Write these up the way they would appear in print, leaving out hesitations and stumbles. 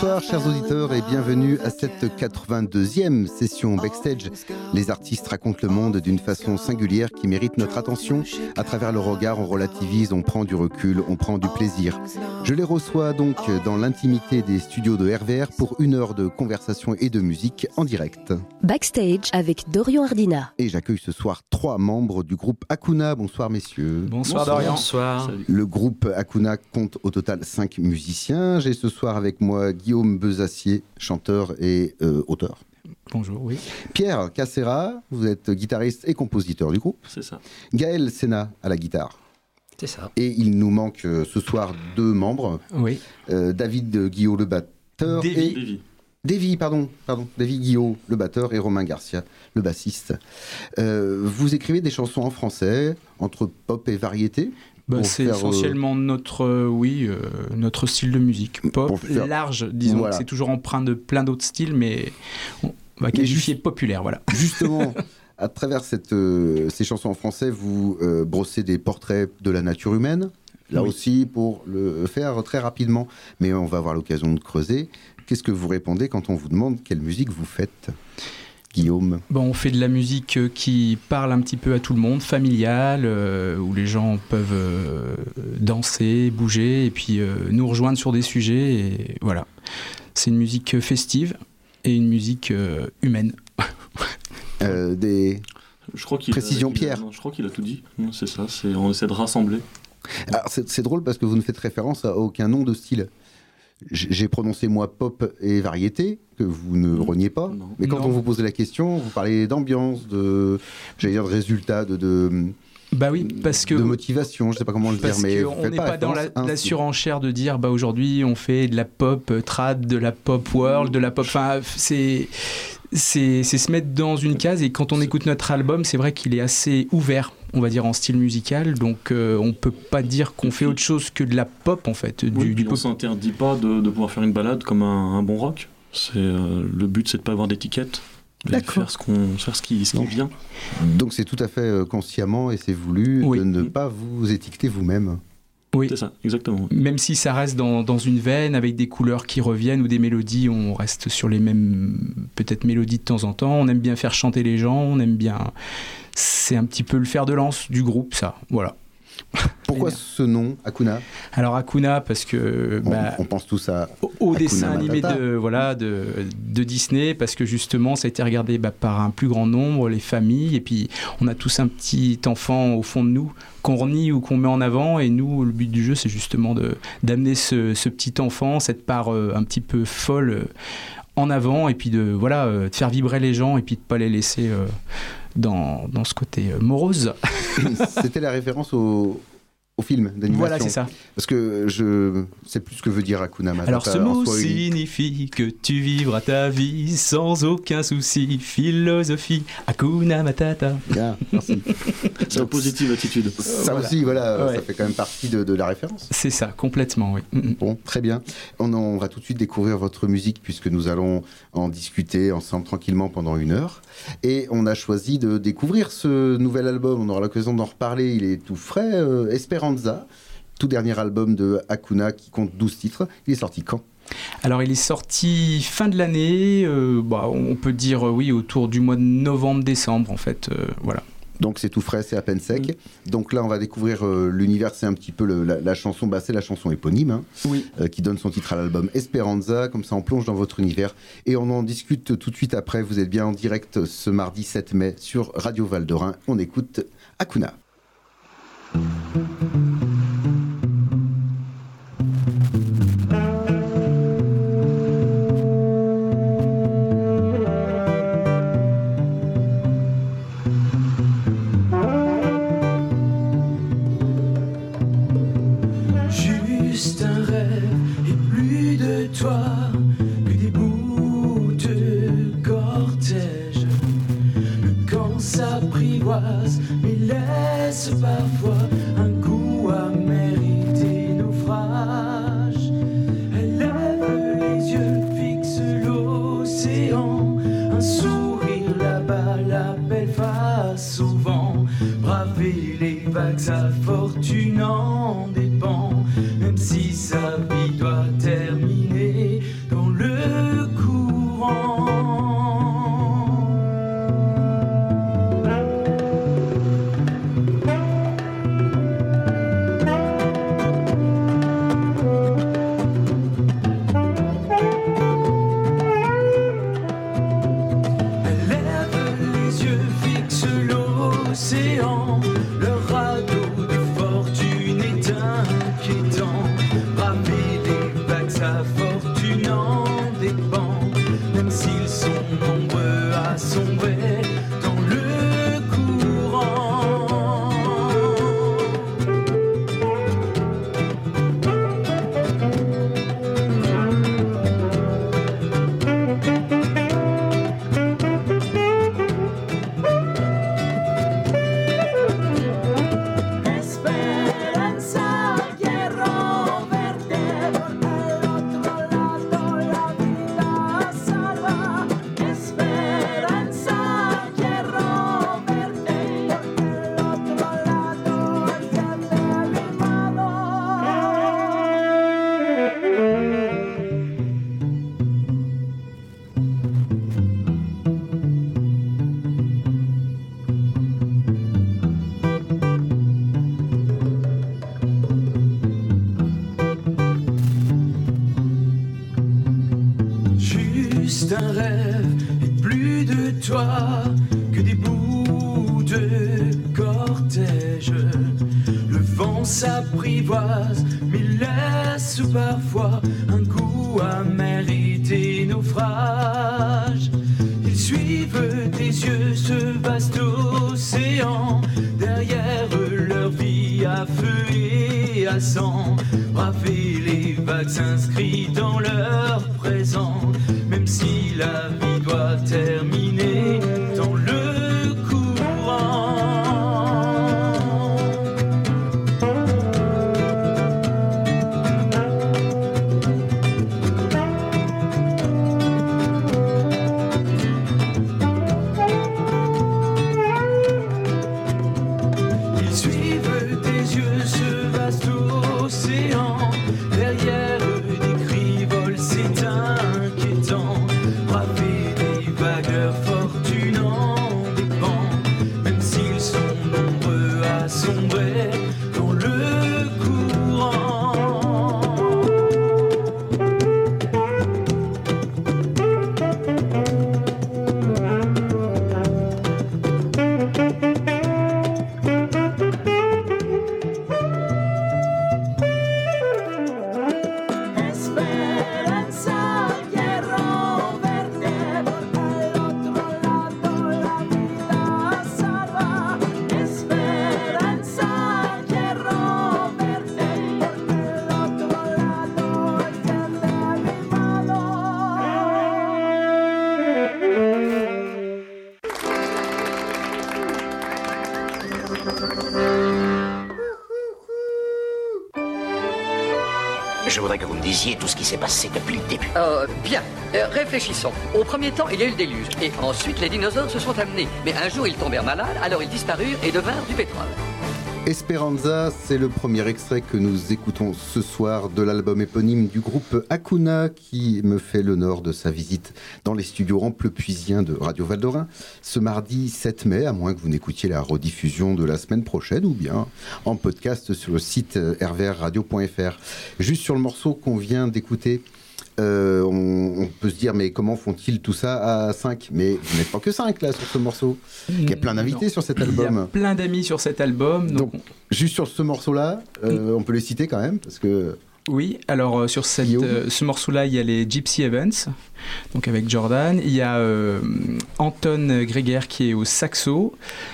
Bonsoir chers auditeurs et bienvenue à cette 82e session Backstage. Les artistes racontent le monde d'une façon singulière qui mérite notre attention. À travers le regard, on relativise, on prend du recul, on prend du plaisir. Je les reçois donc dans l'intimité des studios de RVR pour 1 heure de conversation et de musique en direct. Backstage avec Dorian Ardina. Et j'accueille ce soir 3 membres du groupe Akuna. Bonsoir messieurs. Bonsoir Dorian. Bonsoir. Le groupe Akuna compte au total 5 musiciens. J'ai ce soir avec moi Guillaume Bezassier, chanteur et auteur. Bonjour, oui. Pierre Cassera, vous êtes guitariste et compositeur du groupe. C'est ça. Gaël Sena à la guitare. C'est ça. Et il nous manque ce soir 2 membres. Oui. David Guillot, le batteur. Davy Guillot, le batteur, et Romain Garcia, le bassiste. Vous écrivez des chansons en français, entre pop et variété. C'est essentiellement notre style de musique. Pop, large, disons. Voilà. C'est toujours empreint de plein d'autres styles, mais on va qualifier populaire, voilà. Justement, à travers ces chansons en français, vous brossez des portraits de la nature humaine. Là aussi, pour le faire très rapidement, mais on va avoir l'occasion de creuser. Qu'est-ce que vous répondez quand on vous demande quelle musique vous faites ? Guillaume. On fait de la musique qui parle un petit peu à tout le monde, familiale, où les gens peuvent danser, bouger, et puis nous rejoindre sur des sujets. Et voilà. C'est une musique festive et une musique humaine. Des précisions, Pierre. Je crois qu'il a tout dit. C'est ça, on essaie de rassembler. Alors, c'est drôle parce que vous ne faites référence à aucun nom de style. J'ai prononcé moi pop et variété, que vous ne reniez pas. Non. Mais quand on vous pose la question, vous parlez d'ambiance, de résultat, parce que de motivation, je ne sais pas comment le dire. Mais on n'est pas dans la surenchère de dire aujourd'hui on fait de la pop trad, de la pop world, de la pop... Enfin, c'est se mettre dans une case, et quand on écoute notre album, c'est vrai qu'il est assez ouvert, on va dire, en style musical, donc on peut pas dire qu'on fait autre chose que de la pop en fait. Du pop. On s'interdit pas de pouvoir faire une balade comme un bon rock. Le but, c'est de pas avoir d'étiquette, faire ce qui vient. Donc c'est tout à fait consciemment et c'est voulu de ne pas vous étiqueter vous-même. Oui, c'est ça, exactement. Même si ça reste dans une veine avec des couleurs qui reviennent ou des mélodies, on reste sur les mêmes peut-être mélodies de temps en temps. On aime bien faire chanter les gens, on aime bien. C'est un petit peu le fer de lance du groupe, ça. Voilà. Pourquoi ce nom, Akuna ? Alors Akuna, parce que on pense tous au dessin animé de Disney, parce que justement ça a été regardé par un plus grand nombre, les familles, et puis on a tous un petit enfant au fond de nous qu'on renie ou qu'on met en avant, et nous le but du jeu c'est justement d'amener ce petit enfant, cette part un petit peu folle en avant, et puis de faire vibrer les gens et puis de pas les laisser dans ce côté morose. C'était la référence au film d'animation. Voilà, c'est ça. Parce que je sais plus ce que veut dire Hakuna Matata. Alors ce mot signifie que tu vivras ta vie sans aucun souci. Philosophie, Hakuna Matata. Bien, merci. C'est une positive attitude. Ça aussi, ça fait quand même partie de la référence. C'est ça, complètement, oui. Bon, très bien. On va tout de suite découvrir votre musique puisque nous allons en discuter ensemble tranquillement pendant 1 heure. Et on a choisi de découvrir ce nouvel album. On aura l'occasion d'en reparler. Il est tout frais. Esperanza, tout dernier album de Akuna qui compte 12 titres. Il est sorti quand ? Alors il est sorti fin de l'année, on peut dire autour du mois de novembre-décembre en fait, voilà. Donc c'est tout frais, c'est à peine sec. Donc là on va découvrir l'univers, c'est un petit peu la chanson, c'est la chanson éponyme qui donne son titre à l'album Esperanza. Comme ça on plonge dans votre univers et on en discute tout de suite après. Vous êtes bien en direct ce mardi 7 mai sur Radio Val de Rhin. On écoute Akuna. Juste un rêve et plus de toi que des bouts de cortège. Le camp s'apprivoise mais laisse parfois un goût amer et des naufrages. Elle lève les yeux, fixe l'océan, un sourire là-bas l'appelle face au vent. Braver les vagues, sa fortune en dépend, même si sa vie doit terminer dans le l'océan, le radeau des fortunes est inquiétant. Braver les vagues, sa fortune en dépend, même s'ils sont nombreux à sombrer dans le courant. Esperanza, quiero verte, al otro lado la vida salva. Esperanza, quiero verte, al otro lado el cielo animado. Juste un rêve et plus de toi que des bouts de cortège. Le vent s'apprivoise mais laisse parfois un goût amer et des naufrages. Ils suivent des yeux ce vaste océan, derrière leur vie à feu et à sang. Braver les vagues s'inscrit dans leur présent, même si la vie doit terminer dans le courant. Ils suivent des yeux ce vaste océan, derrière des cris volent, c'est inquiétant. Braver des vagues, leur fortune en dépend, même s'ils sont nombreux à sombrer dans le courant. Esperanza, quiero verte, al otro lado la vida salva. Esperanza, quiero verte, al otro lado el cielo animado. Je voudrais que vous me disiez tout ce qui s'est passé depuis le début. Bien, réfléchissons. Au premier temps, il y a eu le déluge, et ensuite les dinosaures se sont amenés. Mais un jour, ils tombèrent malades, alors ils disparurent et devinrent du pétrole. Esperanza, c'est le premier extrait que nous écoutons ce soir de l'album éponyme du groupe Hakuna, qui me fait l'honneur de sa visite dans les studios Amplepuisiens de Radio Val-d'Orin ce mardi 7 mai, à moins que vous n'écoutiez la rediffusion de la semaine prochaine ou bien en podcast sur le site rvrradio.fr. Juste sur le morceau qu'on vient d'écouter, on peut se dire mais comment font-ils tout ça à 5 ? Mais vous n'êtes pas que 5 là sur ce morceau. Il y a plein d'invités sur cet album. Il y a plein d'amis sur cet album. Donc juste sur ce morceau-là, on peut les citer quand même parce que... Oui, alors sur ce morceau-là, il y a les Gypsy Evans, donc avec Jordan. Il y a Anton Greger qui est au saxo.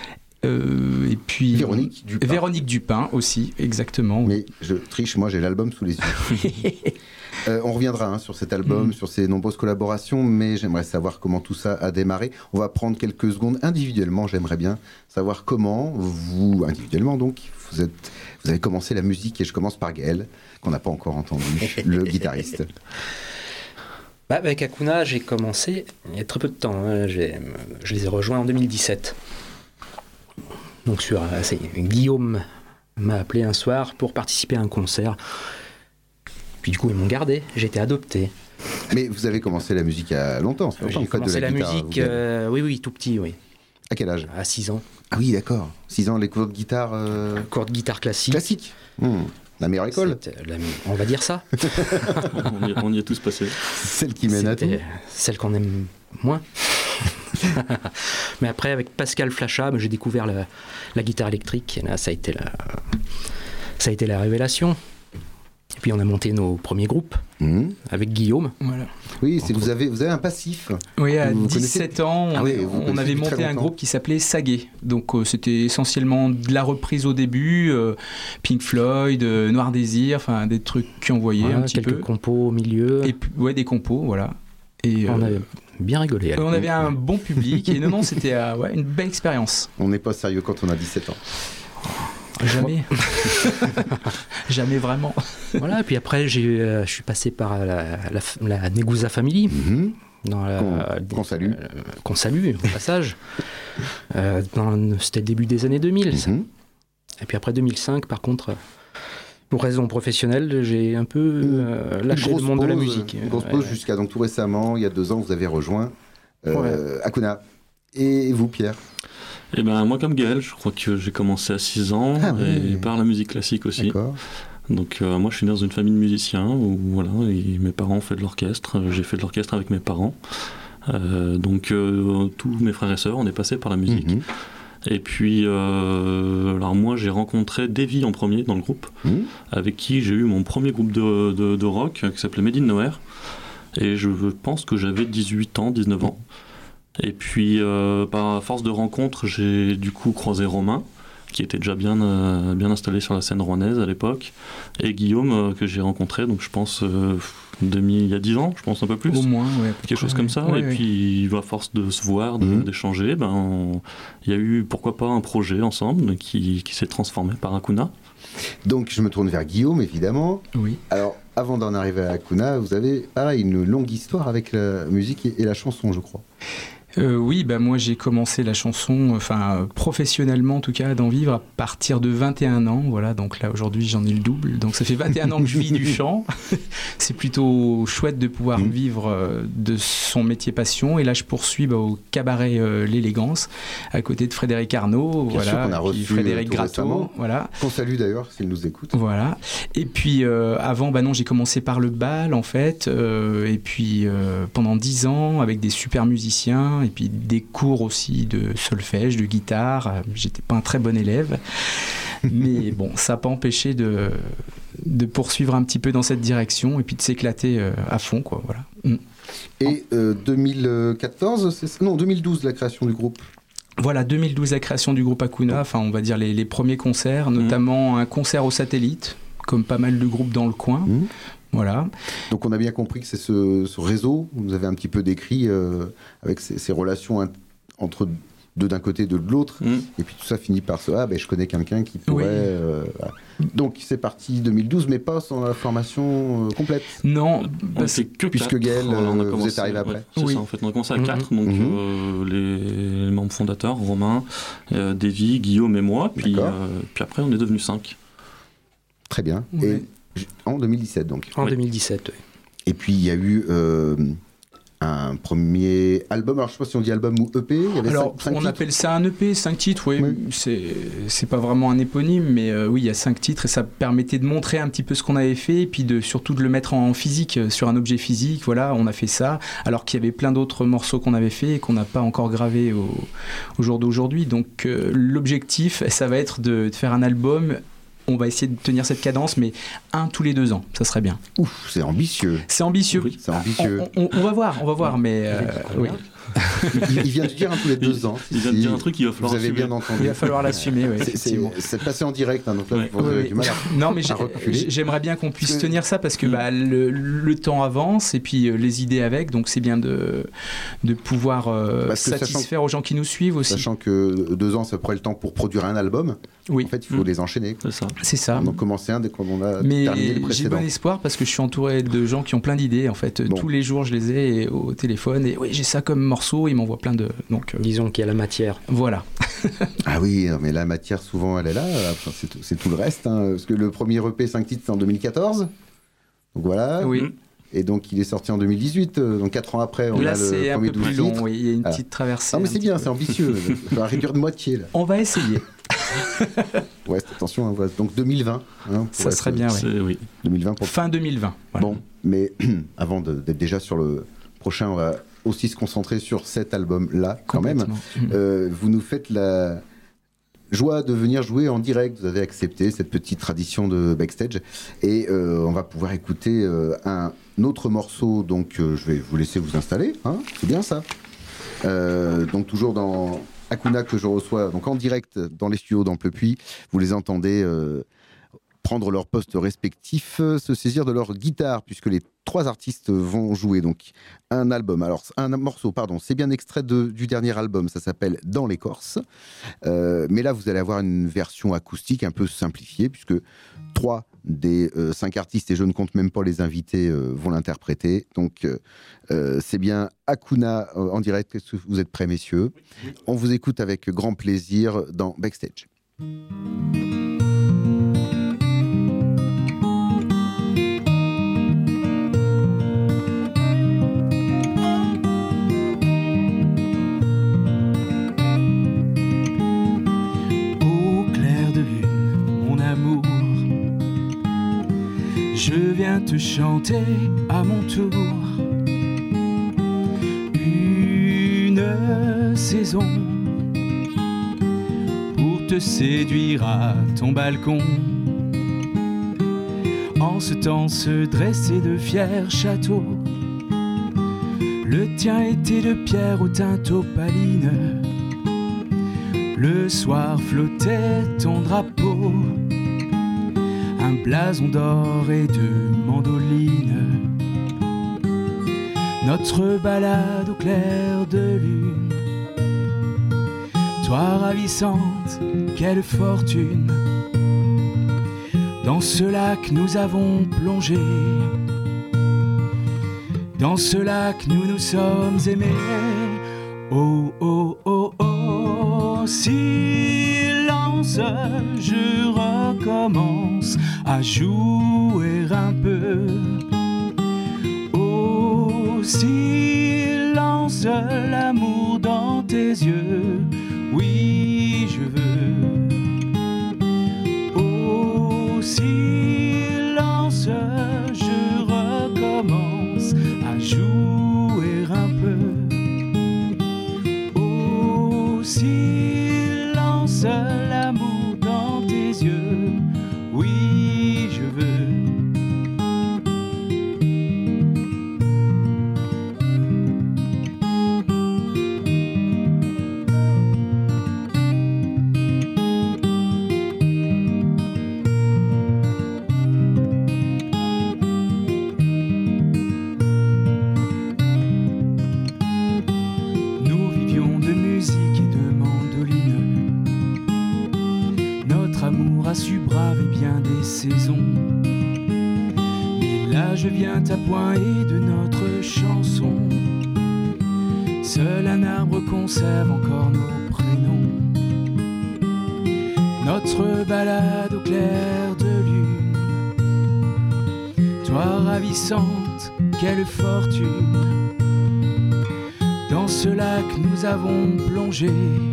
Et puis Véronique Dupin aussi, exactement. Mais je triche, moi j'ai l'album sous les yeux. On reviendra sur cet album, sur ses nombreuses collaborations, mais j'aimerais savoir comment tout ça a démarré. On va prendre quelques secondes individuellement. J'aimerais bien savoir comment vous, individuellement donc, vous avez commencé la musique. Et je commence par Gaël, qu'on n'a pas encore entendu, le guitariste. Avec Hakuna, j'ai commencé il y a très peu de temps. Je les ai rejoints en 2017. Donc Guillaume m'a appelé un soir pour participer à un concert. Puis du coup, ils m'ont gardé. J'ai été adopté. Mais vous avez commencé la musique il y a longtemps. J'ai commencé la musique, oui, tout petit, oui. À quel âge ? À 6 ans. Ah oui, d'accord. 6 ans, les cours de guitare... Cours de guitare classique. Classique. La meilleure école. On va dire ça. On y est tous passés. Celle qui mène à tout. Celle qu'on aime moins. Mais après, avec Pascal Flachat, j'ai découvert la guitare électrique. Et là, ça a été la révélation. Et puis on a monté nos premiers groupes avec Guillaume. Voilà. Oui, vous avez un passif. Oui, à Vous 17 ans, on avait monté un groupe qui s'appelait Saguet. Donc c'était essentiellement de la reprise au début, Pink Floyd, Noir Désir, enfin des trucs qui envoyaient un petit peu. Quelques compos au milieu. Et puis, des compos, voilà. Et on avait bien rigolé. On avait un bon public et non, c'était une belle expérience. On n'est pas sérieux quand on a 17 ans. Jamais. Jamais vraiment. Voilà, et puis après, je suis passé par la Negusa Family. Qu'on salue. Qu'on salue, au passage. C'était le début des années 2000. Ça. Et puis après 2005, par contre, pour raison professionnelle, j'ai un peu lâché le monde de la musique. Une grosse pause jusqu'à donc, tout récemment, il y a 2 ans, vous avez rejoint Hakuna. Et vous, Pierre? Eh ben, moi, comme Gaël, je crois que j'ai commencé à 6 ans, et par la musique classique aussi. D'accord. Donc, moi, je suis né dans une famille de musiciens, où et mes parents ont fait de l'orchestre. J'ai fait de l'orchestre avec mes parents. Donc, tous mes frères et sœurs, on est passés par la musique. Et puis, alors moi, j'ai rencontré Davy en premier dans le groupe, avec qui j'ai eu mon premier groupe de rock, qui s'appelait Made in Nowhere. Et je pense que j'avais 18 ans, 19 ans. Et puis, par force de rencontre, j'ai du coup croisé Romain, qui était déjà bien installé sur la scène rouennaise à l'époque, et Guillaume, que j'ai rencontré, donc je pense, il y a 10 ans, je pense un peu plus. Au moins, quelque chose comme ça. Et puis, à force de se voir, d'échanger, il y a eu, pourquoi pas, un projet ensemble qui s'est transformé par Hakuna. Donc, je me tourne vers Guillaume, évidemment. Oui. Alors, avant d'en arriver à Hakuna, vous avez, pareil, une longue histoire avec la musique et la chanson, je crois. Oui, moi j'ai commencé la chanson, professionnellement en tout cas, d'en vivre à partir de 21 ans. Voilà, donc là aujourd'hui j'en ai le double. Donc ça fait 21 ans que je vis du chant. C'est plutôt chouette de pouvoir vivre de son métier passion. Et là je poursuis au cabaret L'Élégance, à côté de Frédéric Arnaud. Bien sûr qu'on a reçu Frédéric Gratteau. Voilà. Qu'on salue d'ailleurs s'il nous écoute. Voilà. Et puis avant, non, j'ai commencé par le bal en fait. Et puis pendant 10 ans avec des super musiciens. Et puis des cours aussi de solfège, de guitare. J'étais pas un très bon élève, mais bon, ça n'a pas empêché de poursuivre un petit peu dans cette direction et puis de s'éclater à fond, quoi. Voilà. Et 2012, la création du groupe. Voilà, 2012, la création du groupe Hakuna. Enfin, on va dire les premiers concerts, notamment un concert au Satellite, comme pas mal de groupes dans le coin. Voilà. Donc on a bien compris que c'est ce réseau, vous nous avez un petit peu décrit avec ces relations entre deux d'un côté, deux de l'autre, et puis tout ça finit par je connais quelqu'un qui pourrait... Voilà. Donc c'est parti 2012, mais pas sans la formation complète. Non, puisque Gaël, vous êtes arrivé après. C'est ça, en fait, on a commencé à 4, donc les membres fondateurs, Romain, Davy, Guillaume et moi, puis après on est devenus 5. Très bien. Oui. Et en 2017 donc. En 2017, oui. Et puis il y a eu un premier album, alors je ne sais pas si on dit album ou EP. Il y avait cinq on appelle ça un EP, 5 titres, oui. C'est pas vraiment un éponyme, mais oui, il y a 5 titres et ça permettait de montrer un petit peu ce qu'on avait fait et puis surtout de le mettre en physique, sur un objet physique. Voilà, on a fait ça, alors qu'il y avait plein d'autres morceaux qu'on avait fait et qu'on n'a pas encore gravés au jour d'aujourd'hui. Donc l'objectif, ça va être de faire un album. On va essayer de tenir cette cadence, mais un tous les 2 ans, ça serait bien. Ouf, c'est ambitieux. C'est ambitieux. Oui, c'est ambitieux. On va voir, mais oui. Il vient de dire un tous les 2 ans. Il vient de dire un truc qu'il va falloir assumer. Vous avez bien entendu. Il va falloir l'assumer, oui. C'est passé en direct, donc là, vous avez du mal non, mais j'aimerais bien qu'on puisse tenir ça parce que le temps avance et puis les idées avec, donc c'est bien de pouvoir satisfaire aux gens qui nous suivent aussi. Sachant que 2 ans, ça prend le temps pour produire un album. Oui. En fait, il faut les enchaîner. C'est ça. Donc commencer un dès qu'on a mais terminé les précédents. J'ai bon espoir parce que je suis entouré de gens qui ont plein d'idées. En fait, tous les jours, je les ai au téléphone et oui, j'ai ça comme morceau. Ils m'envoient plein de. Donc, disons qu'il y a la matière. Voilà. Ah oui, mais la matière, souvent, elle est là. Enfin, c'est tout le reste. Parce que le premier EP 5 titres, c'est en 2014. Donc voilà. Oui. Et donc, il est sorti en 2018. Donc 4 ans après, on là, a le premier 12 titres. Long, oui, il y a une petite traversée. Non, mais c'est bien, c'est ambitieux. On va réduire de moitié. Là. On va essayer. Ouais, attention, hein, voilà. Donc 2020. Hein, ça serait bien, oui. 2020 fin 2020. Voilà. Bon, mais avant d'être déjà sur le prochain, on va aussi se concentrer sur cet album-là, quand même. Vous nous faites la joie de venir jouer en direct. Vous avez accepté cette petite tradition de Backstage. Et on va pouvoir écouter un autre morceau. Donc, je vais vous laisser vous installer. Hein, c'est bien ça. Donc, toujours dans Hakuna que je reçois donc en direct dans les studios d'Amplepuis. Vous les entendez prendre leur poste respectif, se saisir de leur guitare, puisque les 3 artistes vont jouer donc un morceau, c'est bien extrait du dernier album, ça s'appelle Dans l'écorce. Mais là, vous allez avoir une version acoustique un peu simplifiée, puisque 3 des 5 artistes, et je ne compte même pas les invités, vont l'interpréter. Donc, c'est bien Hakuna en direct. Est-ce que vous êtes prêts, messieurs ? Oui. On vous écoute avec grand plaisir dans Backstage. Je viens te chanter à mon tour une saison pour te séduire à ton balcon. En ce temps se dressaient de fiers châteaux. Le tien était de pierre aux teintes opalines. Le soir flottait ton drapeau, un blason d'or et de mandoline. Notre balade au clair de lune. Toi ravissante, quelle fortune. Dans ce lac nous avons plongé. Dans ce lac nous nous sommes aimés. Oh oh oh oh, silence, je recommence à jouer un peu. Oh silence, l'amour dans tes yeux, oui je veux. Oh silence, je recommence à jouer un peu. Oh silence, l'amour dans tes yeux, oui je veux. Nous vivions de musique et de mandoline. Notre amour a su braver bien des saisons. Mais là je viens à point et de notre chanson. Seul un arbre conserve encore nos prénoms. Notre balade au clair de lune. Toi ravissante, quelle fortune. Dans ce lac nous avons plongé.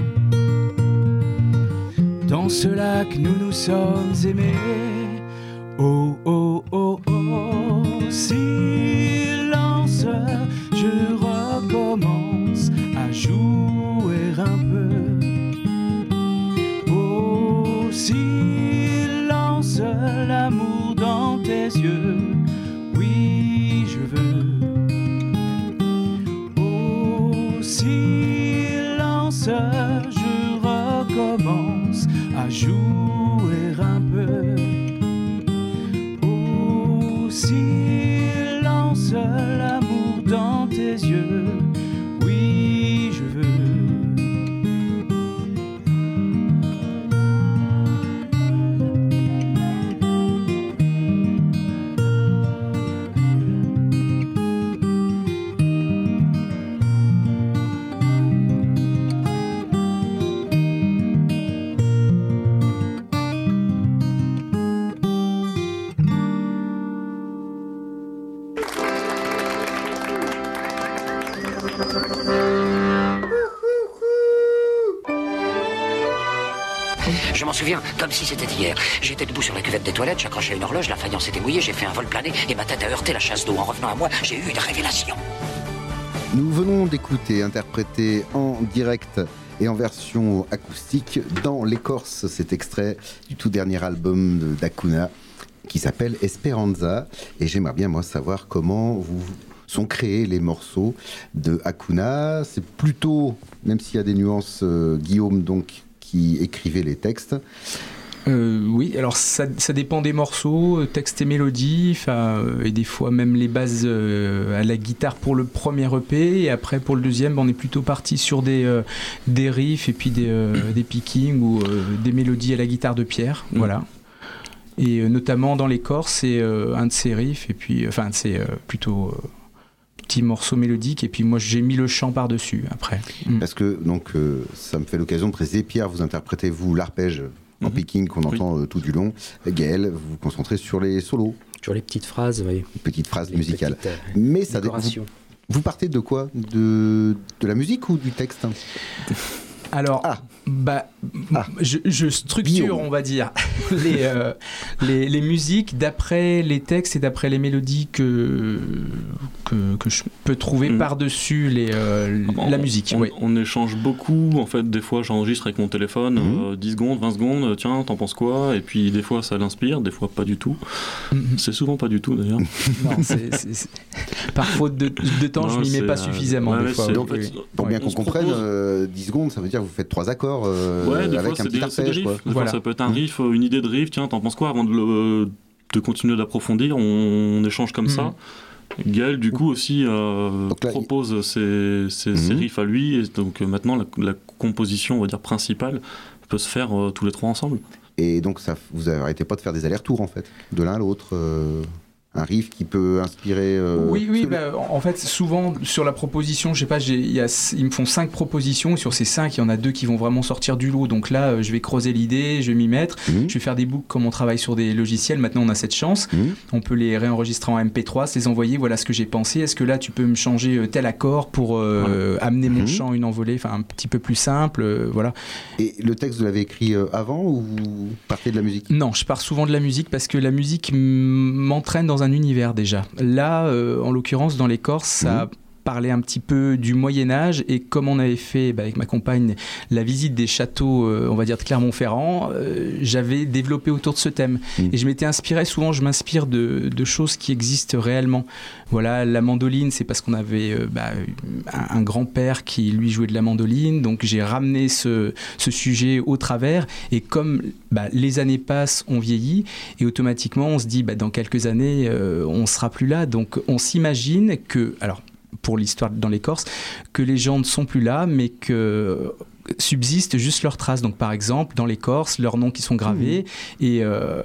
Dans ce lac nous nous sommes aimés. Oh oh oh oh, silence, je recommence à jouer un peu. Oh silence, l'amour dans tes yeux, oui je veux. Oh silence, je recommence à jouer un peu. Oh silence, l'amour dans tes yeux, oui je veux. Je m'en souviens comme si c'était hier. J'étais debout sur la cuvette des toilettes, j'accrochais une horloge, la faïence était mouillée, j'ai fait un vol plané et ma tête a heurté la chasse d'eau. En revenant à moi, j'ai eu une révélation. Nous venons d'écouter, interprété en direct et en version acoustique dans l'écorce, cet extrait du tout dernier album d'Akuna qui s'appelle Esperanza. Et j'aimerais bien, moi, savoir comment vous sont créés les morceaux de Akuna. C'est plutôt, même s'il y a des nuances, Guillaume donc, qui écrivait les textes. Oui, alors ça dépend des morceaux, texte et mélodie, et des fois même les bases à la guitare pour le premier EP, et après pour le deuxième, on est plutôt parti sur des riffs et puis des pickings ou des mélodies à la guitare de Pierre, voilà. Et notamment dans l'écorce, c'est un de ces riffs, et puis c'est plutôt petits morceaux mélodiques, et puis moi j'ai mis le chant par-dessus après. Parce que donc ça me fait l'occasion de préciser, Pierre, vous interprétez vous l'arpège en picking qu'on entend tout du long. Gaël, vous vous concentrez sur les solos. Sur les petites phrases, oui. Petites phrases musicales. Mais ça vous partez de quoi ? De la musique ou du texte ? Alors, je structure, Guillaume, on va dire, les musiques d'après les textes et d'après les mélodies que je peux trouver par-dessus la musique. On échange beaucoup, en fait, des fois j'enregistre avec mon téléphone, 10 secondes, 20 secondes, tiens, t'en penses quoi ? Et puis des fois ça l'inspire, des fois pas du tout. C'est souvent pas du tout d'ailleurs. Non, par faute de temps, je m'y mets pas suffisamment des fois. Donc, pour bien qu'on comprenne, 10 secondes, ça veut dire que vous faites 3 accords des avec fois, un petit arpège. Des fois, ça peut être un riff, une idée de riff, tiens, t'en penses quoi ? Avant de continuer d'approfondir, on échange comme ça. Gaël, du coup, aussi propose ses riffs à lui, et donc maintenant, la composition, on va dire, principale peut se faire tous les trois ensemble. Et donc, vous n'arrêtez pas de faire des allers-retours, en fait, de l'un à l'autre un riff qui peut inspirer Oui, en fait, souvent, sur la proposition, je sais pas, ils me font 5 propositions, et sur ces 5, il y en a 2 qui vont vraiment sortir du lot, donc là, je vais creuser l'idée, je vais m'y mettre, je vais faire des boucles comme on travaille sur des logiciels, maintenant on a cette chance, on peut les réenregistrer en MP3, se les envoyer, voilà ce que j'ai pensé, est-ce que là, tu peux me changer tel accord pour amener mon chant une envolée, un petit peu plus simple, voilà. Et le texte, vous l'avez écrit avant, ou vous partez de la musique ? Non, je pars souvent de la musique, parce que la musique m'entraîne dans un univers déjà. Là, en l'occurrence, dans l'écorce, ça parlait un petit peu du Moyen-Âge, et comme on avait fait avec ma compagne la visite des châteaux, on va dire de Clermont-Ferrand, j'avais développé autour de ce thème. Et je m'étais inspiré, souvent je m'inspire de choses qui existent réellement. Voilà, la mandoline, c'est parce qu'on avait un grand-père qui lui jouait de la mandoline, donc j'ai ramené ce sujet au travers, et comme les années passent, on vieillit, et automatiquement on se dit dans quelques années on sera plus là, donc on s'imagine que, alors pour l'histoire dans l'écorce, que les gens ne sont plus là, mais que subsistent juste leurs traces. Donc par exemple, dans l'écorce, leurs noms qui sont gravés, et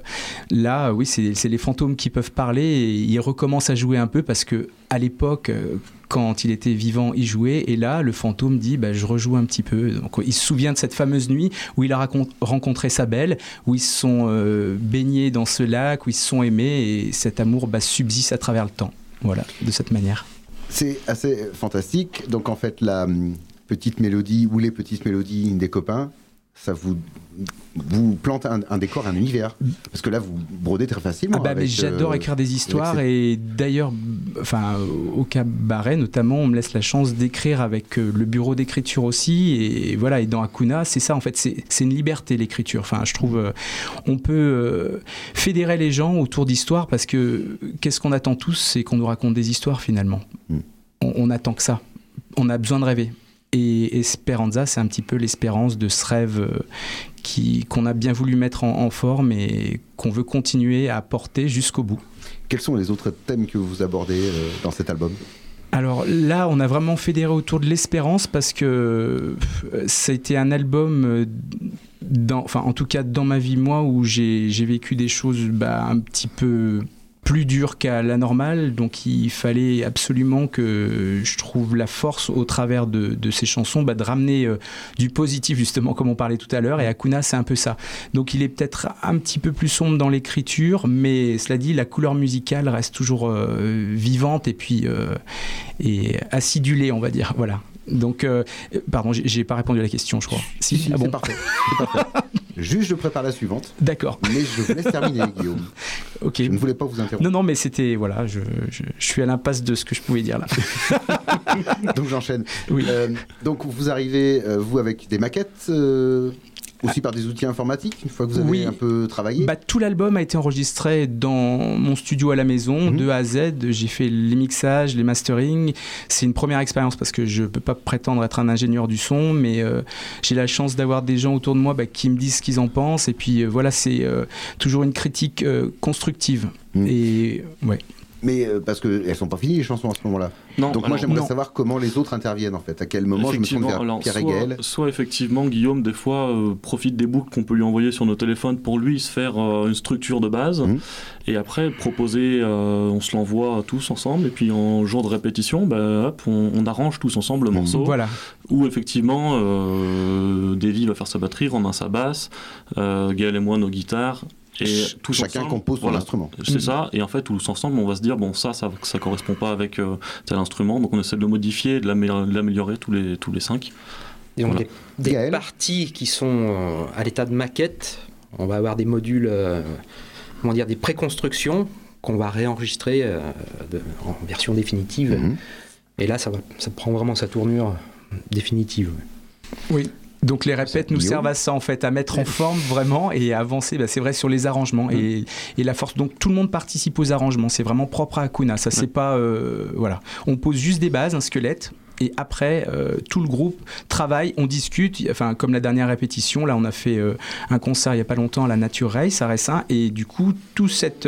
là, oui, c'est les fantômes qui peuvent parler, et ils recommencent à jouer un peu, parce que à l'époque, quand il était vivant, il jouait, et là, le fantôme dit je rejoue un petit peu. Donc il se souvient de cette fameuse nuit où il a rencontré sa belle, où ils se sont baignés dans ce lac, où ils se sont aimés, et cet amour subsiste à travers le temps. Voilà, de cette manière. C'est assez fantastique. Donc en fait, la petite mélodie ou les petites mélodies des copains, ça vous plante un décor, un univers. Parce que là, vous brodez très facilement. Mais j'adore écrire des histoires, et d'ailleurs, au cabaret notamment, on me laisse la chance d'écrire avec le bureau d'écriture aussi, et voilà. Et dans Akuna, c'est ça en fait, c'est une liberté l'écriture. Je trouve, on peut fédérer les gens autour d'histoires, parce que qu'est-ce qu'on attend tous, c'est qu'on nous raconte des histoires finalement. On attend que ça. On a besoin de rêver. Et Esperanza, c'est un petit peu l'espérance de ce rêve qu'on a bien voulu mettre en forme, et qu'on veut continuer à porter jusqu'au bout. Quels sont les autres thèmes que vous abordez dans cet album ? Alors là, on a vraiment fédéré autour de l'espérance, parce que ça a été un album, en tout cas dans ma vie, moi, où j'ai vécu des choses un petit peu plus dur qu'à la normale, donc il fallait absolument que je trouve la force au travers de ces chansons, de ramener du positif, justement, comme on parlait tout à l'heure, et Akuna, c'est un peu ça. Donc il est peut-être un petit peu plus sombre dans l'écriture, mais cela dit, la couleur musicale reste toujours vivante, et puis et acidulée, on va dire, voilà. Donc, pardon, j'ai pas répondu à la question, je crois. Si, c'est parfait. C'est parfait. Juste, je prépare la suivante. D'accord. Mais je vous laisse terminer, Guillaume. Ok. Je ne voulais pas vous interrompre. Non, mais c'était... Voilà, je suis à l'impasse de ce que je pouvais dire là. Donc j'enchaîne. Oui. Donc vous arrivez, vous, avec des maquettes, aussi par des outils informatiques, une fois que vous avez un peu travaillé. Tout l'album a été enregistré dans mon studio à la maison, de A à Z. J'ai fait les mixages, les masterings. C'est une première expérience parce que je ne peux pas prétendre être un ingénieur du son, mais j'ai la chance d'avoir des gens autour de moi qui me disent ce qu'ils en pensent. Et puis voilà, c'est toujours une critique constructive. Et ouais. Mais parce qu'elles ne sont pas finies, les chansons, à ce moment-là. Non, donc moi, j'aimerais savoir comment les autres interviennent, en fait. À quel moment je me tourne vers Pierre et Gaël. Soit effectivement, Guillaume, des fois, profite des boucles qu'on peut lui envoyer sur nos téléphones pour lui se faire une structure de base. Et après, proposer, on se l'envoie tous ensemble. Et puis, en jour de répétition, hop, on arrange tous ensemble le morceau. Voilà. Où, effectivement, Davy va faire sa batterie, Romain sa basse, Gaël et moi nos guitares. Et tous chacun ensemble, compose son instrument. C'est ça, et en fait tous ensemble on va se dire bon ça correspond pas avec tel instrument, donc on essaie de le modifier et de l'améliorer tous les 5. Et donc des parties qui sont à l'état de maquette, on va avoir des modules, des préconstructions qu'on va réenregistrer en version définitive. Et là ça prend vraiment sa tournure définitive. Oui. Donc les répètes nous servent à ça en fait, à mettre en forme vraiment et à avancer, c'est vrai, sur les arrangements et la force. Donc tout le monde participe aux arrangements, c'est vraiment propre à Hakuna, ça c'est pas... voilà. On pose juste des bases, un squelette, et après tout le groupe travaille, on discute, enfin comme la dernière répétition, là on a fait un concert il y a pas longtemps à la Nature Race à Ressin, et du coup toute cette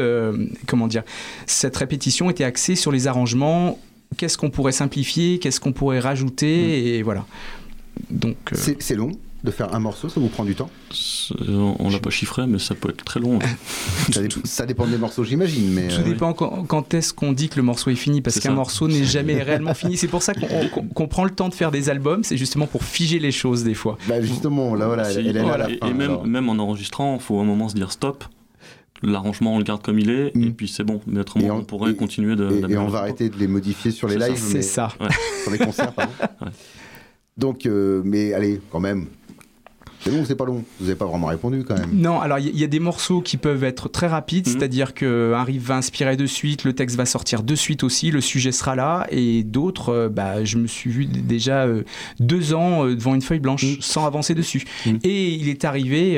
répétition était axée sur les arrangements, qu'est-ce qu'on pourrait simplifier, qu'est-ce qu'on pourrait rajouter, et voilà. Donc, c'est long de faire un morceau, ça vous prend du temps? On l'a pas chiffré, mais ça peut être très long. Ça dépend des morceaux, j'imagine. Mais tout dépend quand est-ce qu'on dit que le morceau est fini, parce qu'un morceau n'est jamais réellement fini. C'est pour ça qu'on prend le temps de faire des albums, c'est justement pour figer les choses des fois. Justement, là voilà, elle est là à la fin. Et même en enregistrant, il faut à un moment se dire stop. L'arrangement on le garde comme il est et puis c'est bon, mais autrement on pourrait continuer et on va arrêter de les modifier sur les lives. C'est ça. Sur les concerts, pardon. Donc, mais allez, quand même. C'est long ou c'est pas long? Vous n'avez pas vraiment répondu quand même. Non, alors il y a des morceaux qui peuvent être très rapides, c'est-à-dire qu'un riff va inspirer de suite, le texte va sortir de suite aussi, le sujet sera là, et d'autres, je me suis vu déjà 2 ans devant une feuille blanche sans avancer dessus. Et il est arrivé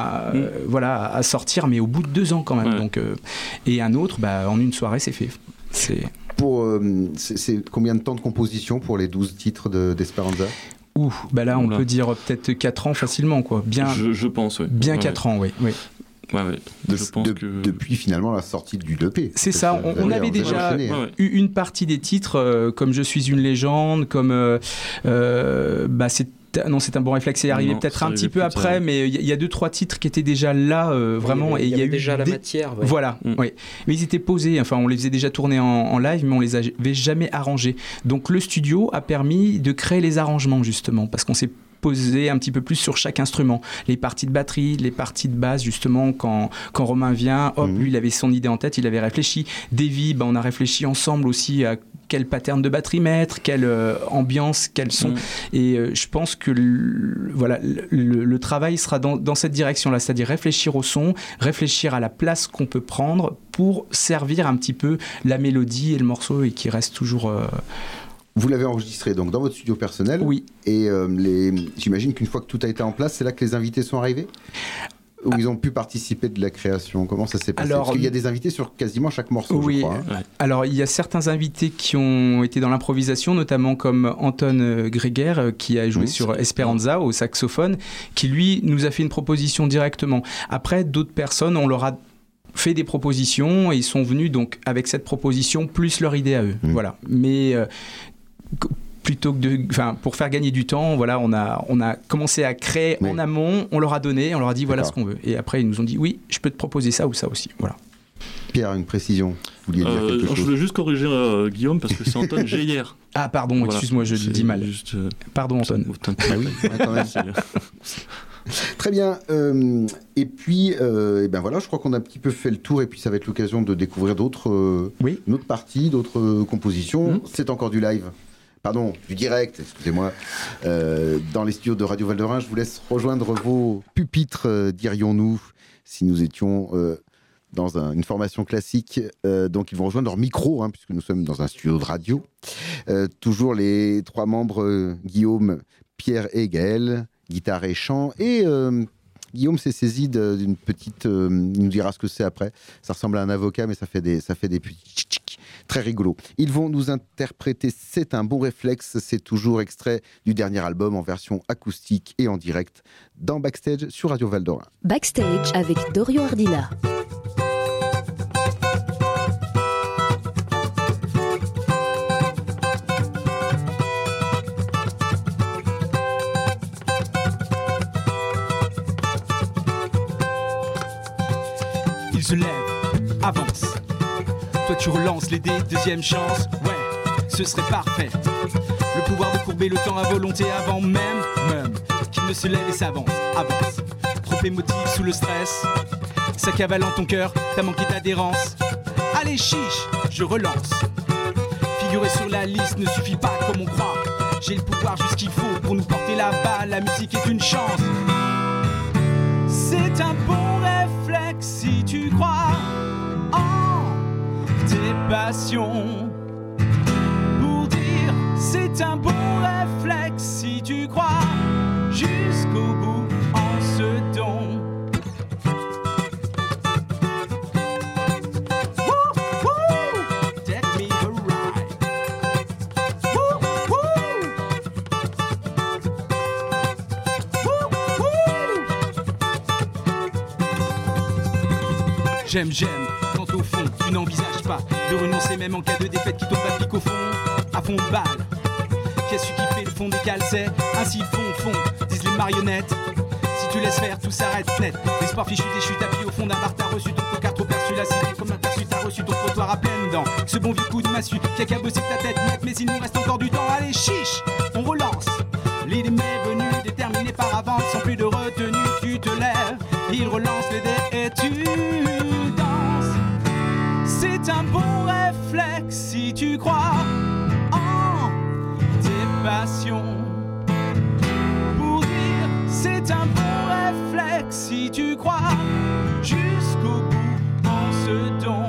à sortir, mais au bout de 2 ans quand même. Donc, et un autre, en une soirée, c'est fait. C'est combien de temps de composition pour les 12 titres d'Esperanza? Là on peut dire peut-être 4 ans facilement, quoi. Bien, je pense, oui. Bien 4 ans, oui. Ouais. Je pense depuis finalement la sortie du EP. C'est ça, on avait déjà eu une partie des titres, comme Je suis une légende, comme c'est un bon réflexe, c'est arrivé peut-être un petit peu après, mais il y a 2-3 titres qui étaient déjà là, vraiment. Il y avait déjà la matière. Ouais. Voilà, oui. Mais ils étaient posés, enfin on les faisait déjà tourner en live, mais on les avait jamais arrangés. Donc le studio a permis de créer les arrangements justement, parce qu'on s'est posé un petit peu plus sur chaque instrument, les parties de batterie, les parties de basse, justement quand Romain vient, lui il avait son idée en tête, il avait réfléchi. Davy, on a réfléchi ensemble aussi à quel pattern de batterie mettre, quelle ambiance, quel son. Et je pense que le travail sera dans cette direction-là, c'est-à-dire réfléchir au son, réfléchir à la place qu'on peut prendre pour servir un petit peu la mélodie et le morceau et qui reste toujours... Vous l'avez enregistré donc dans votre studio personnel. Oui. Et j'imagine qu'une fois que tout a été en place, c'est là que les invités sont arrivés? Ou ils ont pu participer de la création? Comment ça s'est passé? Parce qu'il y a des invités sur quasiment chaque morceau, je crois. Alors, il y a certains invités qui ont été dans l'improvisation, notamment comme Anton Greger, qui a joué sur Esperanza au saxophone, qui, lui, nous a fait une proposition directement. Après, d'autres personnes, on leur a fait des propositions et ils sont venus donc avec cette proposition plus leur idée à eux. Voilà. Mais... plutôt que pour faire gagner du temps, voilà, on a commencé à créer en amont, on leur a donné, on leur a dit voilà ce qu'on veut. Et après, ils nous ont dit oui, je peux te proposer ça ou ça aussi. Voilà. Pierre, une précision. Vous vouliez dire quelque chose? Je voulais juste corriger Guillaume parce que c'est Anton Geyer. Ah, pardon, excuse-moi, je le dis mal. Pardon, Anton. Très bien. Et puis, voilà, je crois qu'on a un petit peu fait le tour et puis ça va être l'occasion de découvrir d'autres, une autre partie, d'autres compositions. C'est encore du live. pardon, du direct, excusez-moi, dans les studios de Radio Val-de-Rhin. Je vous laisse rejoindre vos pupitres, dirions-nous, si nous étions dans une formation classique. Donc ils vont rejoindre leur micro, hein, puisque nous sommes dans un studio de radio. Toujours les 3 membres, Guillaume, Pierre et Gaël, guitare et chant. Et Guillaume s'est saisi d'une petite... il nous dira ce que c'est après. Ça ressemble à un avocat, mais ça fait des petits tchic, très rigolo. Ils vont nous interpréter C'est un bon réflexe. C'est toujours extrait du dernier album en version acoustique et en direct dans Backstage sur Radio Val-de-Rhin. Backstage avec Dorian Ardina. Il se lève, avance. Toi tu relances les dés, deuxième chance. Ouais, ce serait parfait. Le pouvoir de courber le temps à volonté avant même qu'il ne se lève et s'avance, avance. Trop émotif sous le stress. Ça cavale en ton cœur, t'as manqué d'adhérence. Allez chiche, je relance. Figurer sur la liste ne suffit pas comme on croit. J'ai le pouvoir juste qu'il faut pour nous porter la balle. La musique est une chance. C'est un bon réflexe si tu crois en tes passions. Pour dire c'est un bon réflexe si tu crois jusqu'au bout en ce don. Take me a ride. J'aime, quand au fond tu n'envisages pas de renoncer même en cas de défaite qui tombe à pic au fond, à fond de balle. Qu'est-ce qui fait le fond des calcets, ainsi fond, disent les marionnettes. Si tu laisses faire, tout s'arrête net. L'espoir fichu déchu, tapis au fond d'un bar, t'as reçu ton coca trop perçu, la civile comme un perçu, t'as reçu ton trottoir à pleines dents. Ce bon vieux coup de massue qui a cabossé ta tête nette, mais il nous reste encore du temps, allez chiche, on relance. L'idée m'est venue, déterminée par avance, sans plus de retenue, tu te lèves, il relance les dés et tu danses. C'est un bon réflexe si tu crois en tes passions. Pour dire c'est un bon réflexe si tu crois jusqu'au bout en ce don.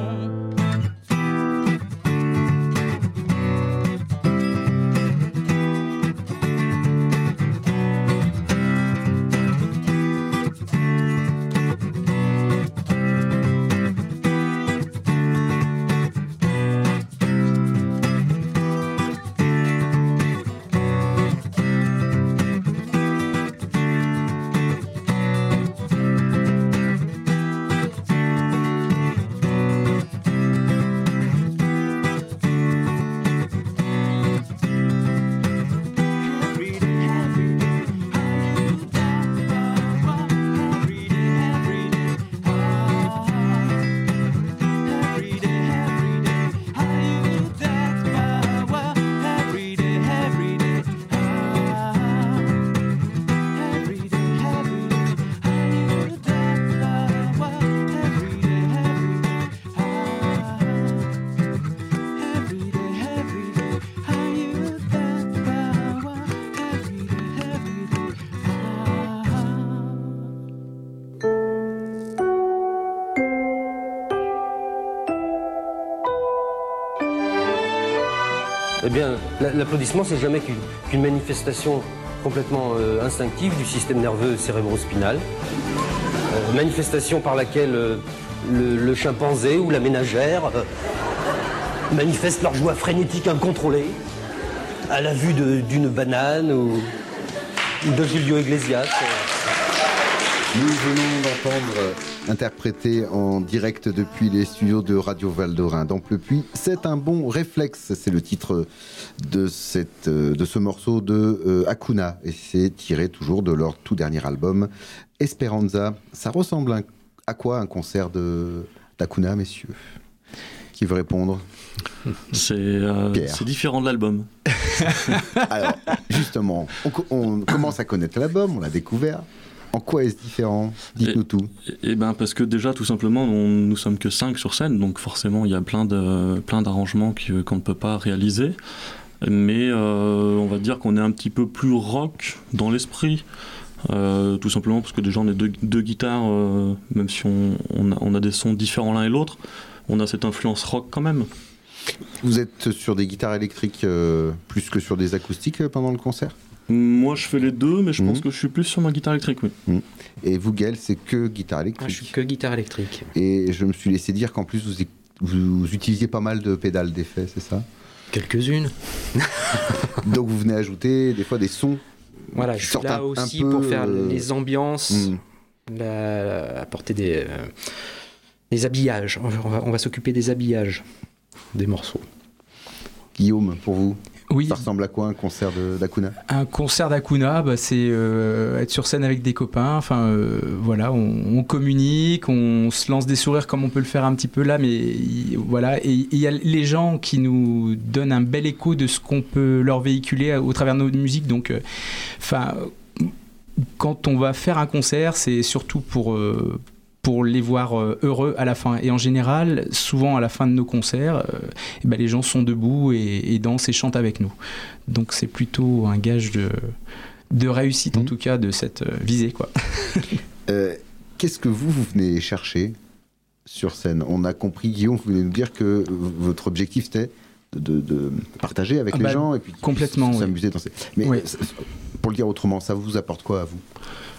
Eh bien, l'applaudissement, c'est jamais qu'une manifestation complètement instinctive du système nerveux cérébro-spinal. Manifestation par laquelle le chimpanzé ou la ménagère manifestent leur joie frénétique incontrôlée à la vue d'une banane ou de Julio Iglesias. Nous venons d'entendre interprété en direct depuis les studios de Radio Val-de-Rhin d'Amplepuis. C'est un bon réflexe, c'est le titre de ce morceau de Hakuna, et c'est tiré toujours de leur tout dernier album Esperanza. Ça ressemble à quoi un concert d'Hakuna, messieurs? Qui veut répondre? C'est différent de l'album. Alors, justement, on commence à connaître l'album, on l'a découvert. En quoi est-ce différent? Dites-nous tout. Parce que déjà, tout simplement, nous sommes que 5 sur scène, donc forcément, il y a plein d'arrangements qu'on ne peut pas réaliser. mais on va dire qu'on est un petit peu plus rock dans l'esprit. Tout simplement parce que déjà on est deux guitares, même si on a des sons différents l'un et l'autre, on a cette influence rock quand même. Vous êtes sur des guitares électriques plus que sur des acoustiques pendant le concert ? Moi je fais les deux, mais je pense que je suis plus sur ma guitare électrique, oui. Et vous, Gaël, c'est que guitare électrique ? Je suis que guitare électrique. Et je me suis laissé dire qu'en plus vous utilisiez pas mal de pédales d'effet, c'est ça ? Quelques-unes. Donc vous venez ajouter des fois des sons. Voilà, je suis là aussi pour faire les ambiances, apporter des habillages. On va s'occuper des habillages des morceaux. Guillaume, pour vous, oui. Ça ressemble à quoi un concert d'Hakuna ? Un concert d'Hakuna, c'est être sur scène avec des copains. Enfin, voilà, on communique, on se lance des sourires comme on peut le faire un petit peu là, mais voilà. Et il y a les gens qui nous donnent un bel écho de ce qu'on peut leur véhiculer au travers de nos musiques. Donc, quand on va faire un concert, c'est surtout pour les voir heureux à la fin. Et en général, souvent à la fin de nos concerts, les gens sont debout et dansent et chantent avec nous. Donc c'est plutôt un gage de réussite, en tout cas, de cette visée, quoi. Qu'est-ce que vous venez chercher sur scène ? On a compris, Guillaume, vous venez nous dire que votre objectif c'était de partager avec les gens et puis complètement, s'amuser, danser. Mais pour le dire autrement, ça vous apporte quoi à vous ?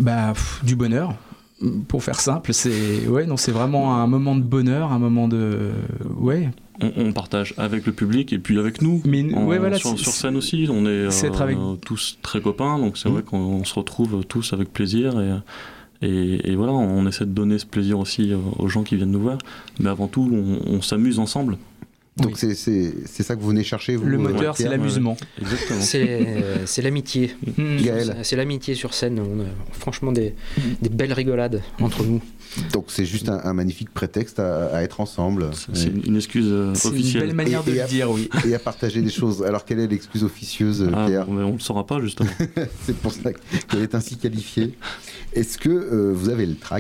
Du bonheur. Pour faire simple, c'est vraiment un moment de bonheur, un moment de On partage avec le public et puis avec nous. Mais sur scène aussi, on est tous très copains, donc c'est vrai qu'on se retrouve tous avec plaisir et voilà, on essaie de donner ce plaisir aussi aux gens qui viennent nous voir. Mais avant tout, on s'amuse ensemble. Donc c'est ça que vous venez chercher, vous, le moteur, c'est l'amusement. Exactement. C'est l'amitié. C'est l'amitié sur scène. On a franchement des belles rigolades entre nous. Donc c'est juste un magnifique prétexte à être ensemble. C'est une excuse officielle. C'est une belle manière de le dire, oui. Et à partager des choses. Alors quelle est l'excuse officieuse, Pierre ? On ne le saura pas, justement. C'est pour ça qu'elle est ainsi qualifiée. Est-ce que vous avez le trac ?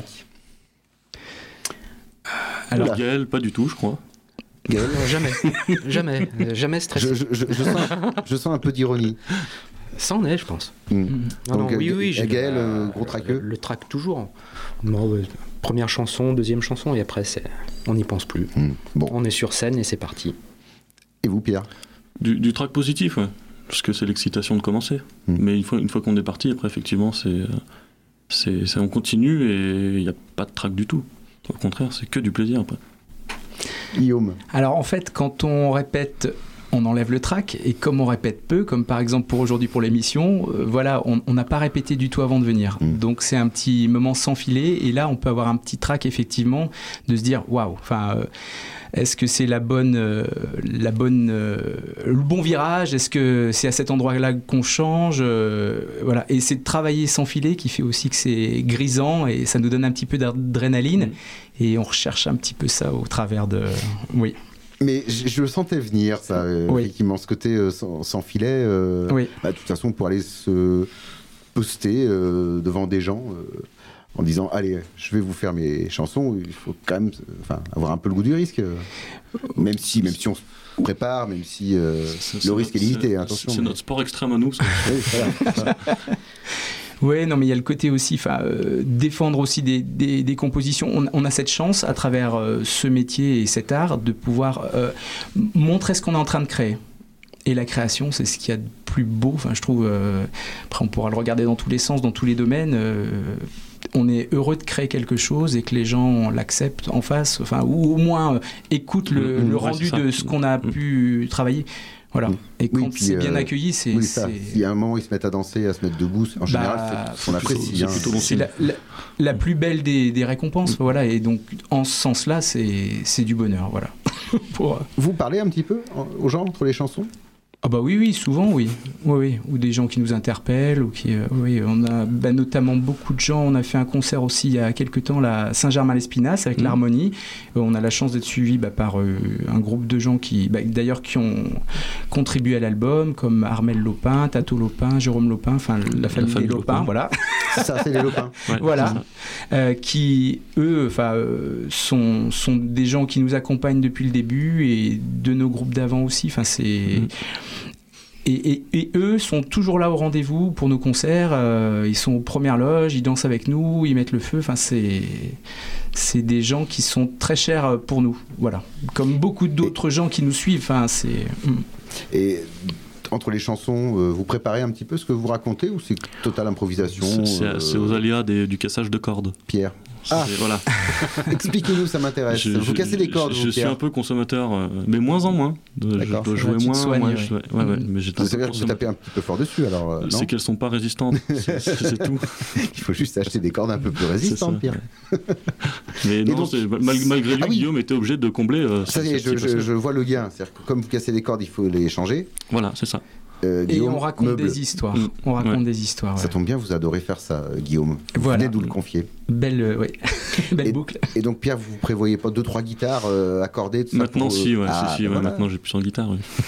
Alors Gaël, pas du tout, je crois. Gaël ? Jamais stressé. Je sens un peu d'ironie. Ça en est, je pense. Donc, oui, Gaël, gros traqueux. Le trac toujours. Première chanson, deuxième chanson, et après, on n'y pense plus. Bon. On est sur scène et c'est parti. Et vous, Pierre ? Du trac positif, ouais. Parce que c'est l'excitation de commencer. Mais une fois qu'on est parti, après, effectivement, on continue et il n'y a pas de trac du tout. Au contraire, c'est que du plaisir après. Guillaume. Alors en fait, quand on répète, on enlève le trac, et comme on répète peu, comme par exemple pour aujourd'hui pour l'émission, on n'a pas répété du tout avant de venir. Donc c'est un petit moment sans filet, et là on peut avoir un petit trac effectivement de se dire waouh, est-ce que c'est le bon virage ? Est-ce que c'est à cet endroit-là qu'on change ? Voilà. Et c'est de travailler sans filet qui fait aussi que c'est grisant et ça nous donne un petit peu d'adrénaline. Et on recherche un petit peu ça au travers de... Oui. Mais je le sentais venir, ça, effectivement, ce côté sans filet. De toute façon, pour aller se poster devant des gens... en disant allez, je vais vous faire mes chansons, il faut quand même avoir un peu le goût du risque, même si on se prépare, même si le risque est limité, attention. C'est notre sport extrême à nous. Oui, non, mais il y a le côté aussi, défendre aussi des compositions. On a cette chance, à travers ce métier et cet art, de pouvoir montrer ce qu'on est en train de créer. Et la création, c'est ce qu'il y a de plus beau, je trouve. Après, on pourra le regarder dans tous les sens, dans tous les domaines. On est heureux de créer quelque chose et que les gens l'acceptent en face, ou au moins écoutent le rendu de ce qu'on a pu travailler. Voilà. Et quand c'est bien accueilli, c'est... Oui, ça. Il y a un moment où ils se mettent à danser, à se mettre debout, en général, c'est ce qu'on apprécie. C'est la plus belle des récompenses. Voilà. Et donc, en ce sens-là, c'est du bonheur. Voilà. Vous parlez un petit peu aux gens entre les chansons ? Ah bah oui, souvent, oui. Oui. Ou des gens qui nous interpellent, ou qui... on a notamment beaucoup de gens. On a fait un concert aussi il y a quelques temps à Saint-Germain-l'Espinasse avec l'Harmonie. On a la chance d'être suivi par un groupe de gens qui ont contribué à l'album, comme Armel Lopin, Tato Lopin, Jérôme Lopin, la famille des Lopin, voilà. Ça, c'est les Lopin. Voilà. qui eux sont des gens qui nous accompagnent depuis le début et de nos groupes d'avant aussi. Enfin, Et eux sont toujours là au rendez-vous pour nos concerts. Ils sont aux premières loges, ils dansent avec nous, ils mettent le feu. Enfin, c'est des gens qui sont très chers pour nous. Voilà. Comme beaucoup d'autres gens qui nous suivent. Enfin, Et entre les chansons, vous préparez un petit peu ce que vous racontez ou c'est totale improvisation? C'est aux aléas du cassage de cordes. Pierre. Voilà. Expliquez-nous, ça m'intéresse. Vous cassez les cordes, je suis un peu consommateur, mais moins en moins. Je dois jouer moins. Mais ça veut dire que vous tapez un petit peu fort dessus, alors non? C'est qu'elles sont pas résistantes, c'est tout. Il faut juste acheter des cordes un peu plus résistantes, Pierre. Mais non, donc, malgré lui, Guillaume était obligé de combler. Ça y est, je vois le lien. C'est-à-dire que comme vous cassez les cordes, il faut les changer. Voilà, c'est ça. Guillaume, et on raconte des histoires. Des histoires. Ça tombe bien, vous adorez faire ça, Guillaume. Vous venez d'où le confier. Belle boucle. Et donc, Pierre, vous prévoyez pas 2-3 guitares accordées tout maintenant, ça pour... maintenant j'ai plus en guitare.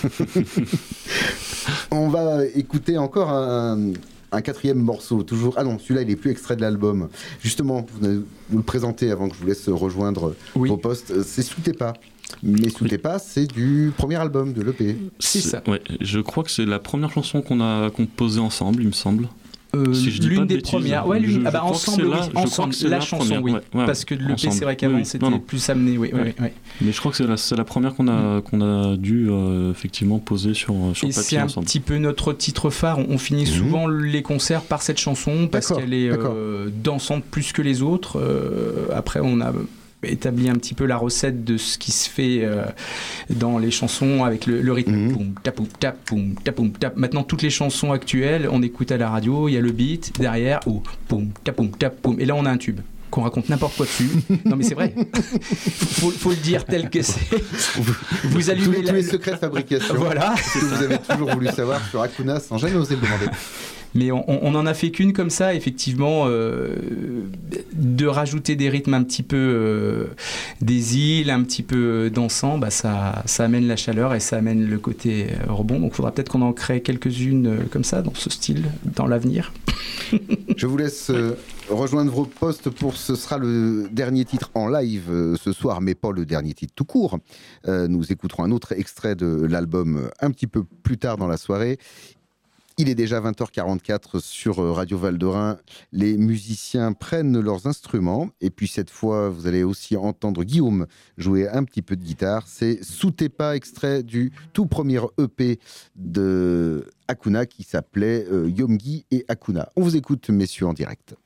On va écouter encore un quatrième morceau, toujours. Ah non, celui-là, il est plus extrait de l'album. Justement, vous le présentez avant que je vous laisse rejoindre vos postes. C'est Sous tes pas. Mais Sous tes pas, c'est du premier album de l'EP. C'est ça. Ouais, je crois que c'est la première chanson qu'on a composée ensemble, il me semble. Si l'une des premières. Ouais, ensemble, la chanson, oui. Parce que l'EP, c'est vrai qu'avant, c'était plus amené. Oui. Mais je crois que c'est la première qu'on a dû effectivement poser sur papier ensemble. C'est un petit peu notre titre phare. On finit souvent les concerts par cette chanson parce qu'elle est dansante plus que les autres. Après, on a établi un petit peu la recette de ce qui se fait dans les chansons avec le rythme. Poum, tapoum, tap, poum, tapoum, tap. Maintenant, toutes les chansons actuelles, on écoute à la radio, il y a le beat derrière, poum, tapoum, tap, poum. Et là, on a un tube qu'on raconte n'importe quoi dessus. Non, mais c'est vrai. Faut le dire tel que c'est. Vous allumez tous les secrets de fabrication. Voilà. Ce que vous avez toujours voulu savoir sur Hakuna sans jamais oser le demander. Mais on n'en a fait qu'une comme ça, effectivement, de rajouter des rythmes un petit peu des îles, un petit peu dansant, ça amène la chaleur et ça amène le côté rebond. Donc il faudra peut-être qu'on en crée quelques-unes comme ça, dans ce style, dans l'avenir. Je vous laisse rejoindre vos postes ce sera le dernier titre en live ce soir, mais pas le dernier titre tout court. Nous écouterons un autre extrait de l'album un petit peu plus tard dans la soirée. Il est déjà 20h44 sur Radio Val-de-Rhin. Les musiciens prennent leurs instruments. Et puis cette fois, vous allez aussi entendre Guillaume jouer un petit peu de guitare. C'est Sous tes pas, extrait du tout premier EP de Hakuna qui s'appelait Yomgi et Hakuna. On vous écoute, messieurs, en direct.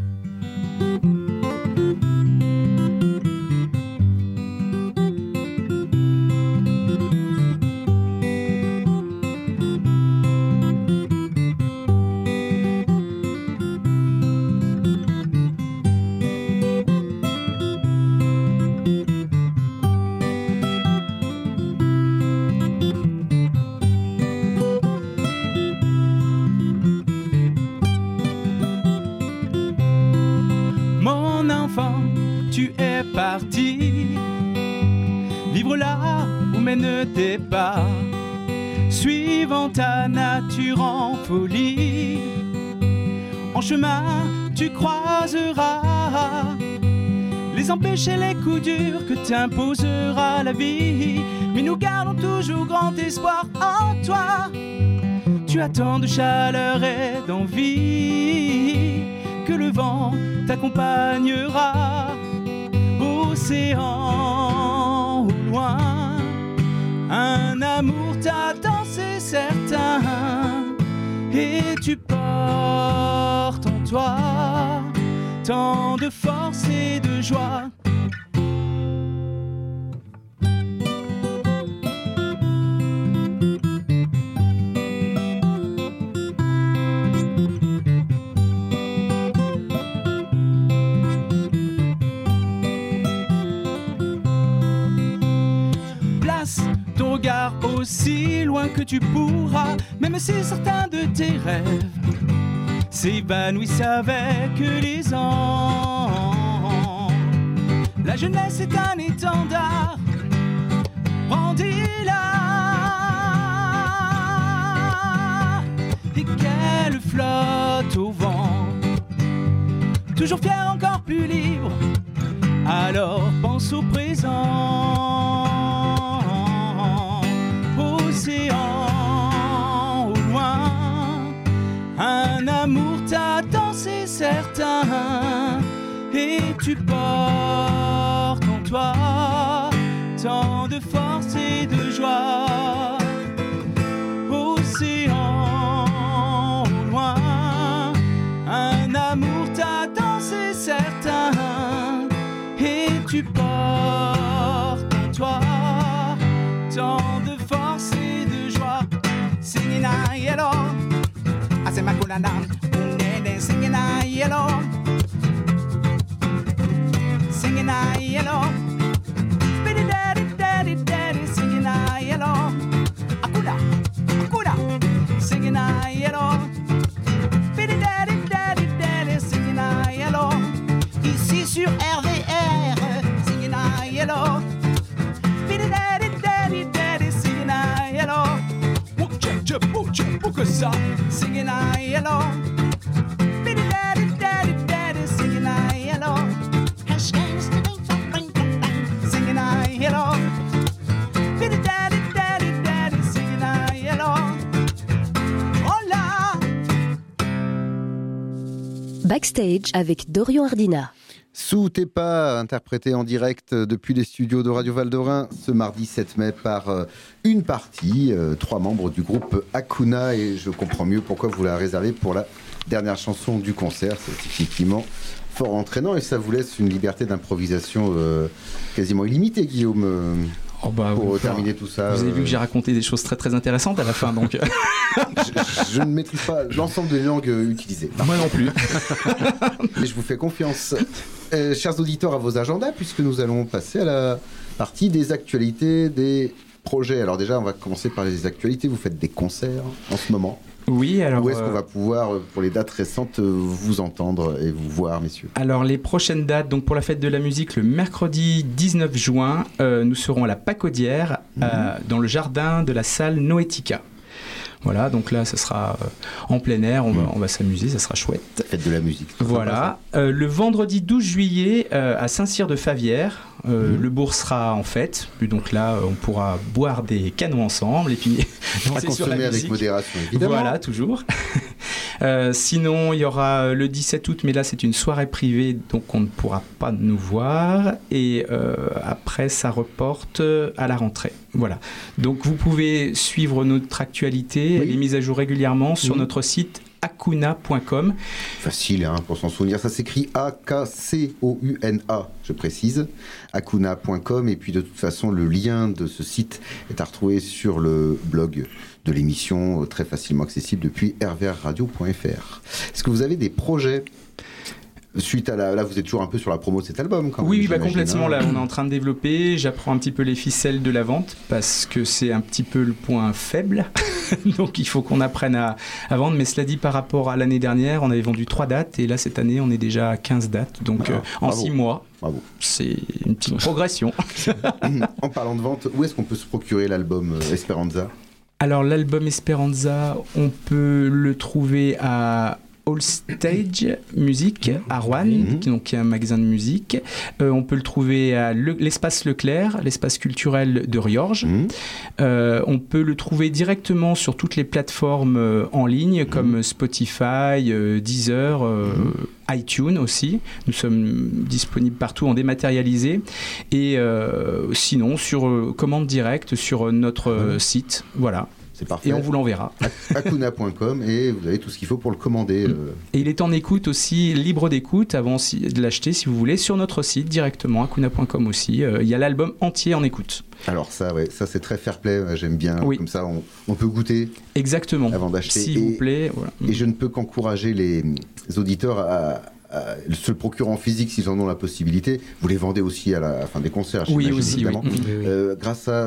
Parti, vivre là où mènent tes pas, suivant ta nature en folie. En chemin, tu croiseras les empêcher, les coups durs que t'imposera la vie. Mais nous gardons toujours grand espoir en toi. Tu as tant de chaleur et d'envie que le vent t'accompagnera. Océan au loin, un amour t'attend, c'est certain. Et tu portes en toi tant de force et de joie. Aussi loin que tu pourras, même si certains de tes rêves s'évanouissent avec les ans. La jeunesse est un étendard, brandis-la et qu'elle flotte au vent, toujours fier, encore plus libre. Alors pense au présent, océan au loin. Un amour t'attend, c'est certain, et tu portes en toi tant de force et de joie. Océan au loin, un amour t'attend, c'est certain, et tu portes en toi tant de force et de joie. Singing a yellow, I say my cool and down, singing a yellow, singing a yellow, biddy daddy daddy daddy, singing a yellow, akuda akuda, singing a yellow, biddy daddy daddy daddy, singing a yellow, ici sur RVR, singing a yellow, biddy daddy daddy daddy, singing a yellow, pour que ça, singing a yellow, biddy daddy daddy daddy, singing a yellow, singing a yellow, biddy daddy daddy daddy, singing a yellow, oh là. Backstage avec Dorian Ardina. Sous tes pas, interprété en direct depuis les studios de Radio Val-d'Orens ce mardi 7 mai par une partie, 3 membres du groupe Hakuna, et je comprends mieux pourquoi vous la réservez pour la dernière chanson du concert. C'est effectivement fort entraînant et ça vous laisse une liberté d'improvisation quasiment illimitée, Guillaume. Pour terminer tout ça. Vous avez vu que j'ai raconté des choses très très intéressantes à la fin, donc. je ne maîtrise pas l'ensemble des langues utilisées. Moi non plus. Mais je vous fais confiance. Chers auditeurs, à vos agendas, puisque nous allons passer à la partie des actualités, des projets. Alors déjà, on va commencer par les actualités. Vous faites des concerts en ce moment. Oui, alors... Où est-ce qu'on va pouvoir, pour les dates récentes, vous entendre et vous voir, messieurs? Alors, les prochaines dates, donc pour la fête de la musique, le mercredi 19 juin, nous serons à la Pacaudière, dans le jardin de la salle Noetica. Voilà, donc là, ça sera en plein air, on va s'amuser, ça sera chouette. Fête de la musique. Voilà. Le vendredi 12 juillet, à Saint-Cyr-de-Favières, le bourg sera en fête. Donc là, on pourra boire des canons ensemble et puis danser sur la musique. Avec modération, évidemment. Voilà, toujours. Sinon, il y aura le 17 août, mais là, c'est une soirée privée, donc on ne pourra pas nous voir. Et après, ça reporte à la rentrée. Voilà. Donc, vous pouvez suivre notre actualité. Elle est mise à jour régulièrement sur notre site hakuna.com. Facile pour s'en souvenir, ça s'écrit A-K-C-O-U-N-A, je précise, hakuna.com, et puis de toute façon le lien de ce site est à retrouver sur le blog de l'émission, très facilement accessible depuis rvrradio.fr. Est-ce que vous avez des projets suite à là, vous êtes toujours un peu sur la promo de cet album quand même. Oui, complètement. Là, on est en train de développer. J'apprends un petit peu les ficelles de la vente parce que c'est un petit peu le point faible. Donc, il faut qu'on apprenne à vendre. Mais cela dit, par rapport à l'année dernière, on avait vendu 3 dates et là, cette année, on est déjà à 15 dates. Donc, en 6 mois, c'est une petite progression. En parlant de vente, où est-ce qu'on peut se procurer l'album Esperanza? Alors, l'album Esperanza, on peut le trouver à All Stage Music à Rouen, qui est un magasin de musique. On peut le trouver à l'espace Leclerc, l'espace culturel de Riorges. On peut le trouver directement sur toutes les plateformes en ligne comme Spotify, Deezer, iTunes aussi. Nous sommes disponibles partout en dématérialisé. Et sinon, sur commande directe sur notre site. Voilà. C'est parfait. Et on vous l'enverra. Hakuna.com et vous avez tout ce qu'il faut pour le commander. Et il est en écoute aussi, libre d'écoute, avant de l'acheter si vous voulez, sur notre site directement, hakuna.com aussi. Il y a l'album entier en écoute. Alors ça c'est très fair play, j'aime bien. Comme ça, on peut goûter. Exactement. Avant d'acheter. S'il vous plaît. Voilà. Et je ne peux qu'encourager les auditeurs à se le procurer en physique s'ils en ont la possibilité. Vous les vendez aussi à la fin des concerts. Oui, aussi. Évidemment. Grâce à...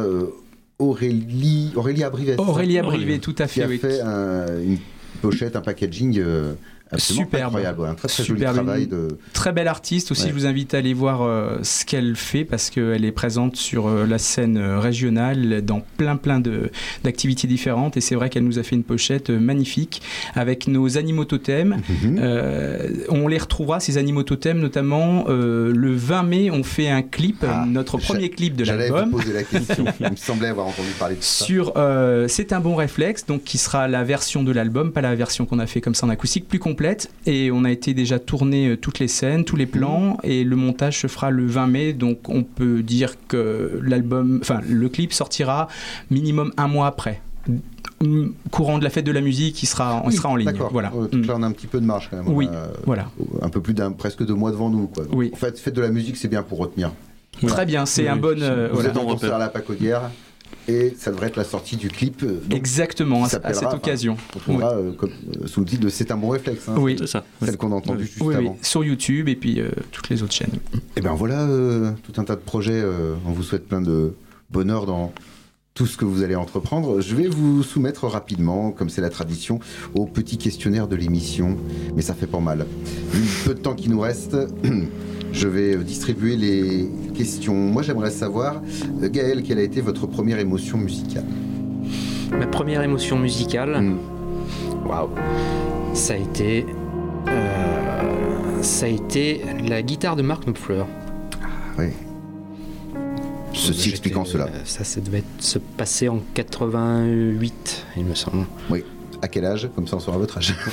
Aurélie Abrivet. Aurélie Abrivet, tout à fait. Qui a fait une pochette, un packaging Superbe, incroyable, un très joli travail très belle artiste aussi. Je vous invite à aller voir ce qu'elle fait parce qu'elle est présente sur la scène régionale dans plein d'activités différentes et c'est vrai qu'elle nous a fait une pochette magnifique avec nos animaux totems. On les retrouvera ces animaux totems notamment le 20 mai on fait un clip, notre premier clip de l'album. J'allais vous poser la question, il me semblait avoir entendu parler de ça. Sur C'est un bon réflexe, donc qui sera la version de l'album, pas la version qu'on a fait comme ça en acoustique, plus complète. Et on a été déjà tourné toutes les scènes, tous les plans, et le montage se fera le 20 mai. Donc on peut dire que le clip sortira minimum un mois après. Courant de la fête de la musique, il sera en ligne. D'accord. Voilà. Donc là, on a un petit peu de marge quand même. Oui, voilà. Un peu plus presque 2 mois devant nous, quoi. Donc, en fait, fête de la musique, c'est bien pour retenir. Voilà. Très bien, c'est un bon. Vous êtes en concert à la Pacaudière. Et ça devrait être la sortie du clip. Exactement, à cette occasion. On trouvera sous le titre de C'est un bon réflexe. Oui, c'est ça. Celle qu'on a entendue juste avant. Oui, sur YouTube et puis toutes les autres chaînes. Et bien voilà, tout un tas de projets. On vous souhaite plein de bonheur dans tout ce que vous allez entreprendre. Je vais vous soumettre rapidement, comme c'est la tradition, au petit questionnaire de l'émission. Mais ça fait pas mal. Vu le peu de temps qui nous reste... Je vais distribuer les questions. Moi, j'aimerais savoir, Gaël, quelle a été votre première émotion musicale ? Ma première émotion musicale, waouh, ça a été la guitare de Mark Knopfler. Ah, oui. Ceci expliquant cela. Ça devait se passer en 88, il me semble. Oui. À quel âge ? Comme ça, on saura votre âge.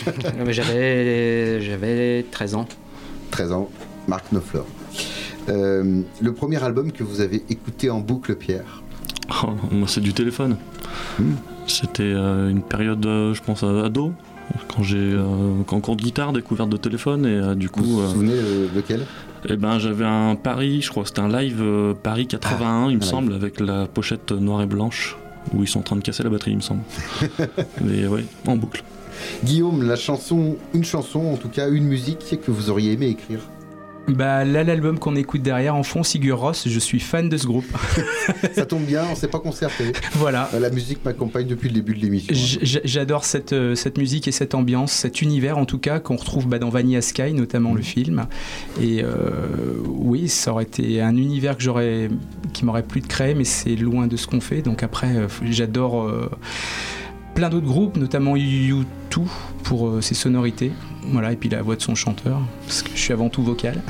J'avais 13 ans. 13 ans. Mark Knopfler. Le premier album que vous avez écouté en boucle, Pierre ? Moi, c'est du Téléphone. C'était une période, je pense, ado, quand j'ai en cours de guitare, découverte de Téléphone, et du coup... Vous vous souvenez lequel ? J'avais un Paris, je crois que c'était un live Paris 81, il me semble, avec la pochette noire et blanche, où ils sont en train de casser la batterie, il me semble. Mais ouais, en boucle. Guillaume, une chanson, en tout cas une musique que vous auriez aimé écrire ? Là, l'album qu'on écoute derrière en fond, Sigur Rós, je suis fan de ce groupe. Ça tombe bien, on ne s'est pas concerté. Voilà. La musique m'accompagne depuis le début de l'émission. J'adore cette musique et cette ambiance, cet univers en tout cas, qu'on retrouve dans Vanilla Sky, notamment le film. Et oui, ça aurait été un univers qui m'aurait plu de créer, mais c'est loin de ce qu'on fait. Donc après, j'adore... plein d'autres groupes, notamment U2 pour ses sonorités, voilà, et puis la voix de son chanteur, parce que je suis avant tout vocal.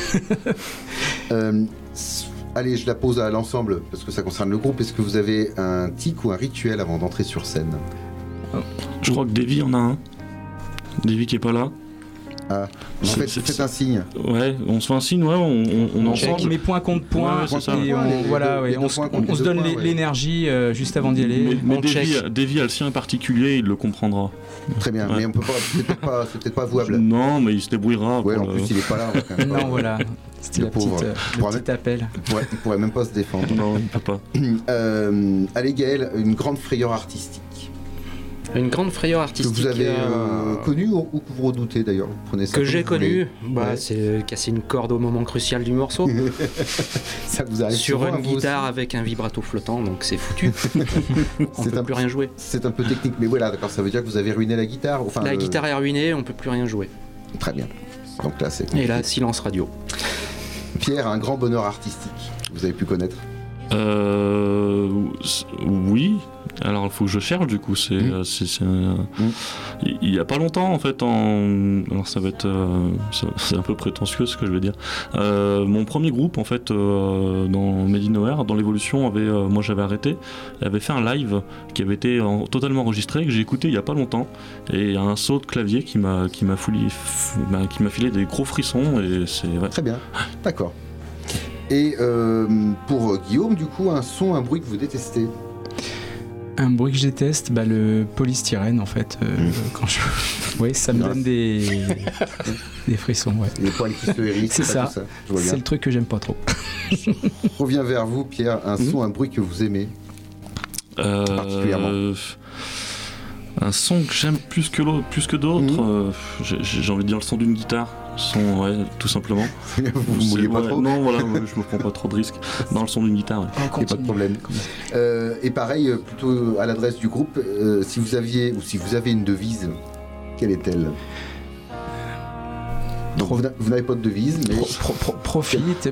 Allez, je la pose à l'ensemble, parce que ça concerne le groupe. Est-ce que vous avez un tic ou un rituel avant d'entrer sur scène ? Je crois que Davy en a un. Davy qui est pas là. Ah, faites un signe. Ouais, on se fait un signe, ouais, on en check. On met point contre point, on se donne l'énergie juste avant d'y aller. Mais Davy a le sien particulier, il le comprendra. Très bien, mais on peut pas, c'est peut-être pas avouable. Non, mais il se débrouillera. Ouais, en plus il est pas là. Non, voilà. C'était le petit appel. Il pourrait même pas se défendre. Non, il peut pas. Allez Gaël, une grande frayeur artistique. Une grande frayeur artistique. Que vous avez connue ou que vous redoutez d'ailleurs, vous prenez ça que j'ai connue, c'est casser une corde au moment crucial du morceau. Ça vous arrive sur une guitare avec un vibrato flottant, donc c'est foutu. On peut plus rien jouer. C'est un peu technique, mais voilà, d'accord, ça veut dire que vous avez ruiné la guitare. La guitare est ruinée, on peut plus rien jouer. Très bien. Donc là, c'est. Et là, silence radio. Pierre, un grand bonheur artistique, vous avez pu connaître. Oui. Alors il faut que je cherche du coup. Il y a pas longtemps en fait. Alors ça va être, c'est un peu prétentieux ce que je vais dire. Mon premier groupe en fait dans Made in Nowhere, dans l'évolution, moi j'avais arrêté, avait fait un live qui avait été totalement enregistré que j'ai écouté il y a pas longtemps et un saut de clavier qui m'a filé des gros frissons et c'est très bien. D'accord. Et pour Guillaume, du coup, un bruit que vous détestez? Un bruit que je déteste, le polystyrène en fait. Quand oui, ça me donne des frissons. Ouais. Les poils qui se hérissent. C'est ça. C'est le truc que j'aime pas trop. Je reviens vers vous, Pierre. Un bruit que vous aimez particulièrement. Un son que j'aime plus que d'autres. J'ai envie de dire le son d'une guitare. Tout simplement. Vous mouillez pas trop? Non, voilà, je me prends pas trop de risques. Dans le son d'une guitare. Ouais. Il n'y a pas de problème. Et pareil, plutôt à l'adresse du groupe, si vous avez une devise, quelle est-elle? Donc vous n'avez pas de devise, mais profite,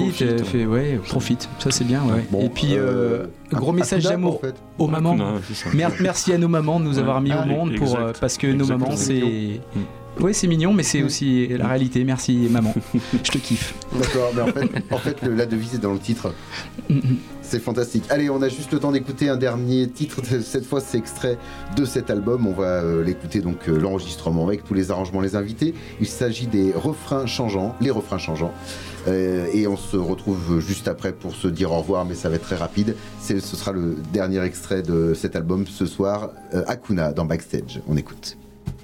ça c'est bien. Ouais. Bon, et puis gros message d'amour aux mamans. Merci à nos mamans de nous avoir mis au monde parce que nos mamans c'est... Oui, c'est mignon, mais c'est aussi la réalité. Merci, maman. Je te kiffe. D'accord, mais en fait la devise est dans le titre. C'est fantastique. Allez, on a juste le temps d'écouter un dernier titre. Cette fois, c'est extrait de cet album. On va l'écouter, donc l'enregistrement avec tous les arrangements, les invités. Il s'agit des refrains changeants, les refrains changeants. Et on se retrouve juste après pour se dire au revoir, mais ça va être très rapide. Ce sera le dernier extrait de cet album ce soir, Hakuna dans Backstage. On écoute.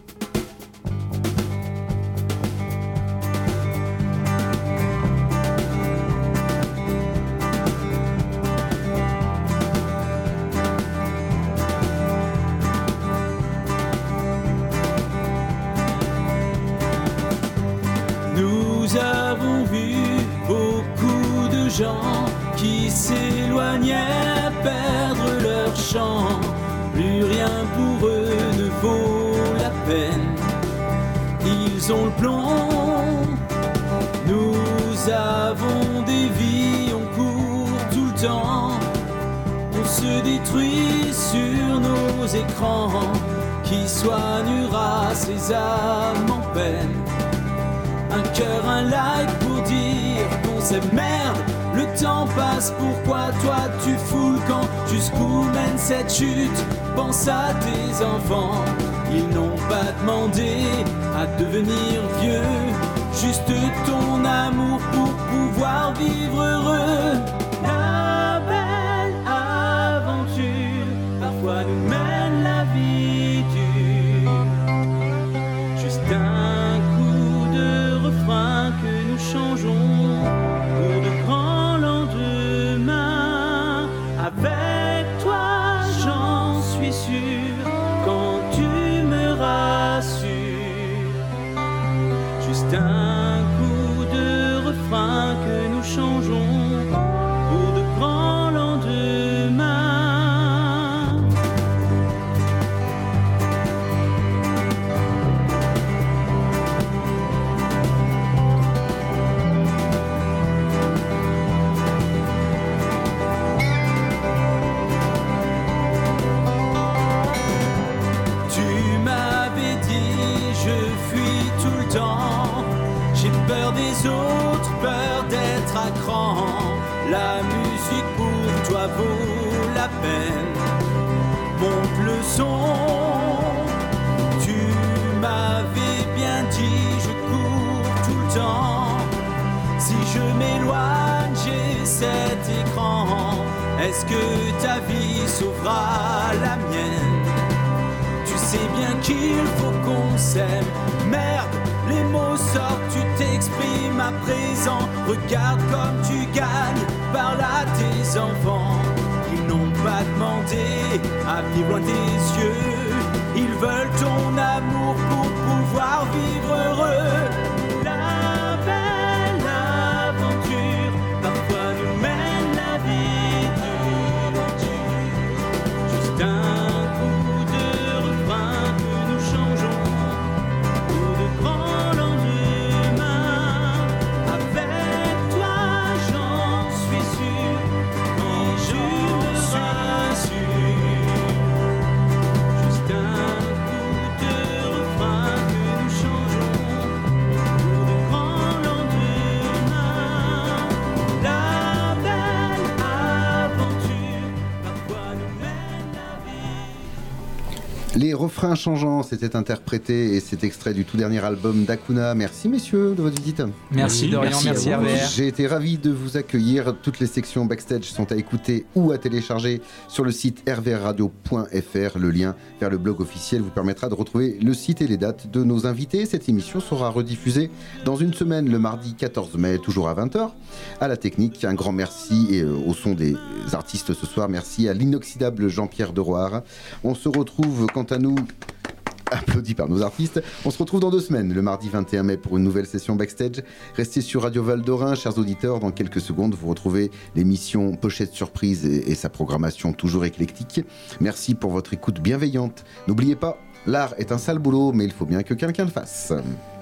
Nous avons vu beaucoup de gens qui s'éloignaient perdre leur chant. Plus rien pour eux ne vaut la peine. Ils ont le plomb. Nous avons des vies, on court tout le temps. On se détruit sur nos écrans. Qui soignera ces âmes en peine? Un cœur, un like pour dire qu'on s'aime. Merde, le temps passe, pourquoi toi tu fous le camp? Jusqu'où mène cette chute? Pense à tes enfants. Ils n'ont pas demandé à devenir vieux, juste ton amour pour pouvoir vivre heureux. La belle aventure parfois nous mène la vie dure. Juste un coup de refrain que nous changeons pour de grands lendemains. Avec toi j'en suis sûr, quand tu me rassures. Juste un coup de refrain que nous changeons pour de grands lendemains. Peur des autres, peur d'être à cran. La musique pour toi vaut la peine. Monte le son. Tu m'avais bien dit, je cours tout le temps. Si je m'éloigne, j'ai cet écran. Est-ce que ta vie sauvera la mienne? Tu sais bien qu'il faut qu'on s'aime. Merde, les mots sortent, tu t'exprimes à présent. Regarde comme tu gagnes, parle à tes enfants. Ils n'ont pas demandé à vivre loin tes yeux. Ils veulent ton amour pour pouvoir vivre heureux. La belle aventure parfois nous mène la vie dure. Juste un coup de refrain que nous changeons pour de grands lendemains. Avec toi j'en suis sûr, et je me rassure. Juste un coup de refrain que nous changeons pour de grands lendemains. La belle aventure parfois nous mène la vie. Les refrains changeants, c'était interprété et c'est extrait du tout dernier album d'Hakuna. Merci messieurs de votre visite. Merci Dorian, merci RVR. J'ai été ravi de vous accueillir. Toutes les sections backstage sont à écouter ou à télécharger sur le site rvrradio.fr. Le lien vers le blog officiel vous permettra de retrouver le site et les dates de nos invités. Cette émission sera rediffusée dans une semaine, le mardi 14 mai, toujours à 20h. À la technique, un grand merci et au son des artistes ce soir. Merci à l'inoxydable Jean-Pierre Deroire. On se retrouve quant à nous, applaudis par nos artistes. On se retrouve dans 2 semaines, le mardi 21 mai, pour une nouvelle session backstage. Restez sur Radio Val d'Orin, chers auditeurs. Dans quelques secondes, vous retrouvez l'émission Pochette Surprise et sa programmation toujours éclectique. Merci pour votre écoute bienveillante. N'oubliez pas, l'art est un sale boulot, mais il faut bien que quelqu'un le fasse.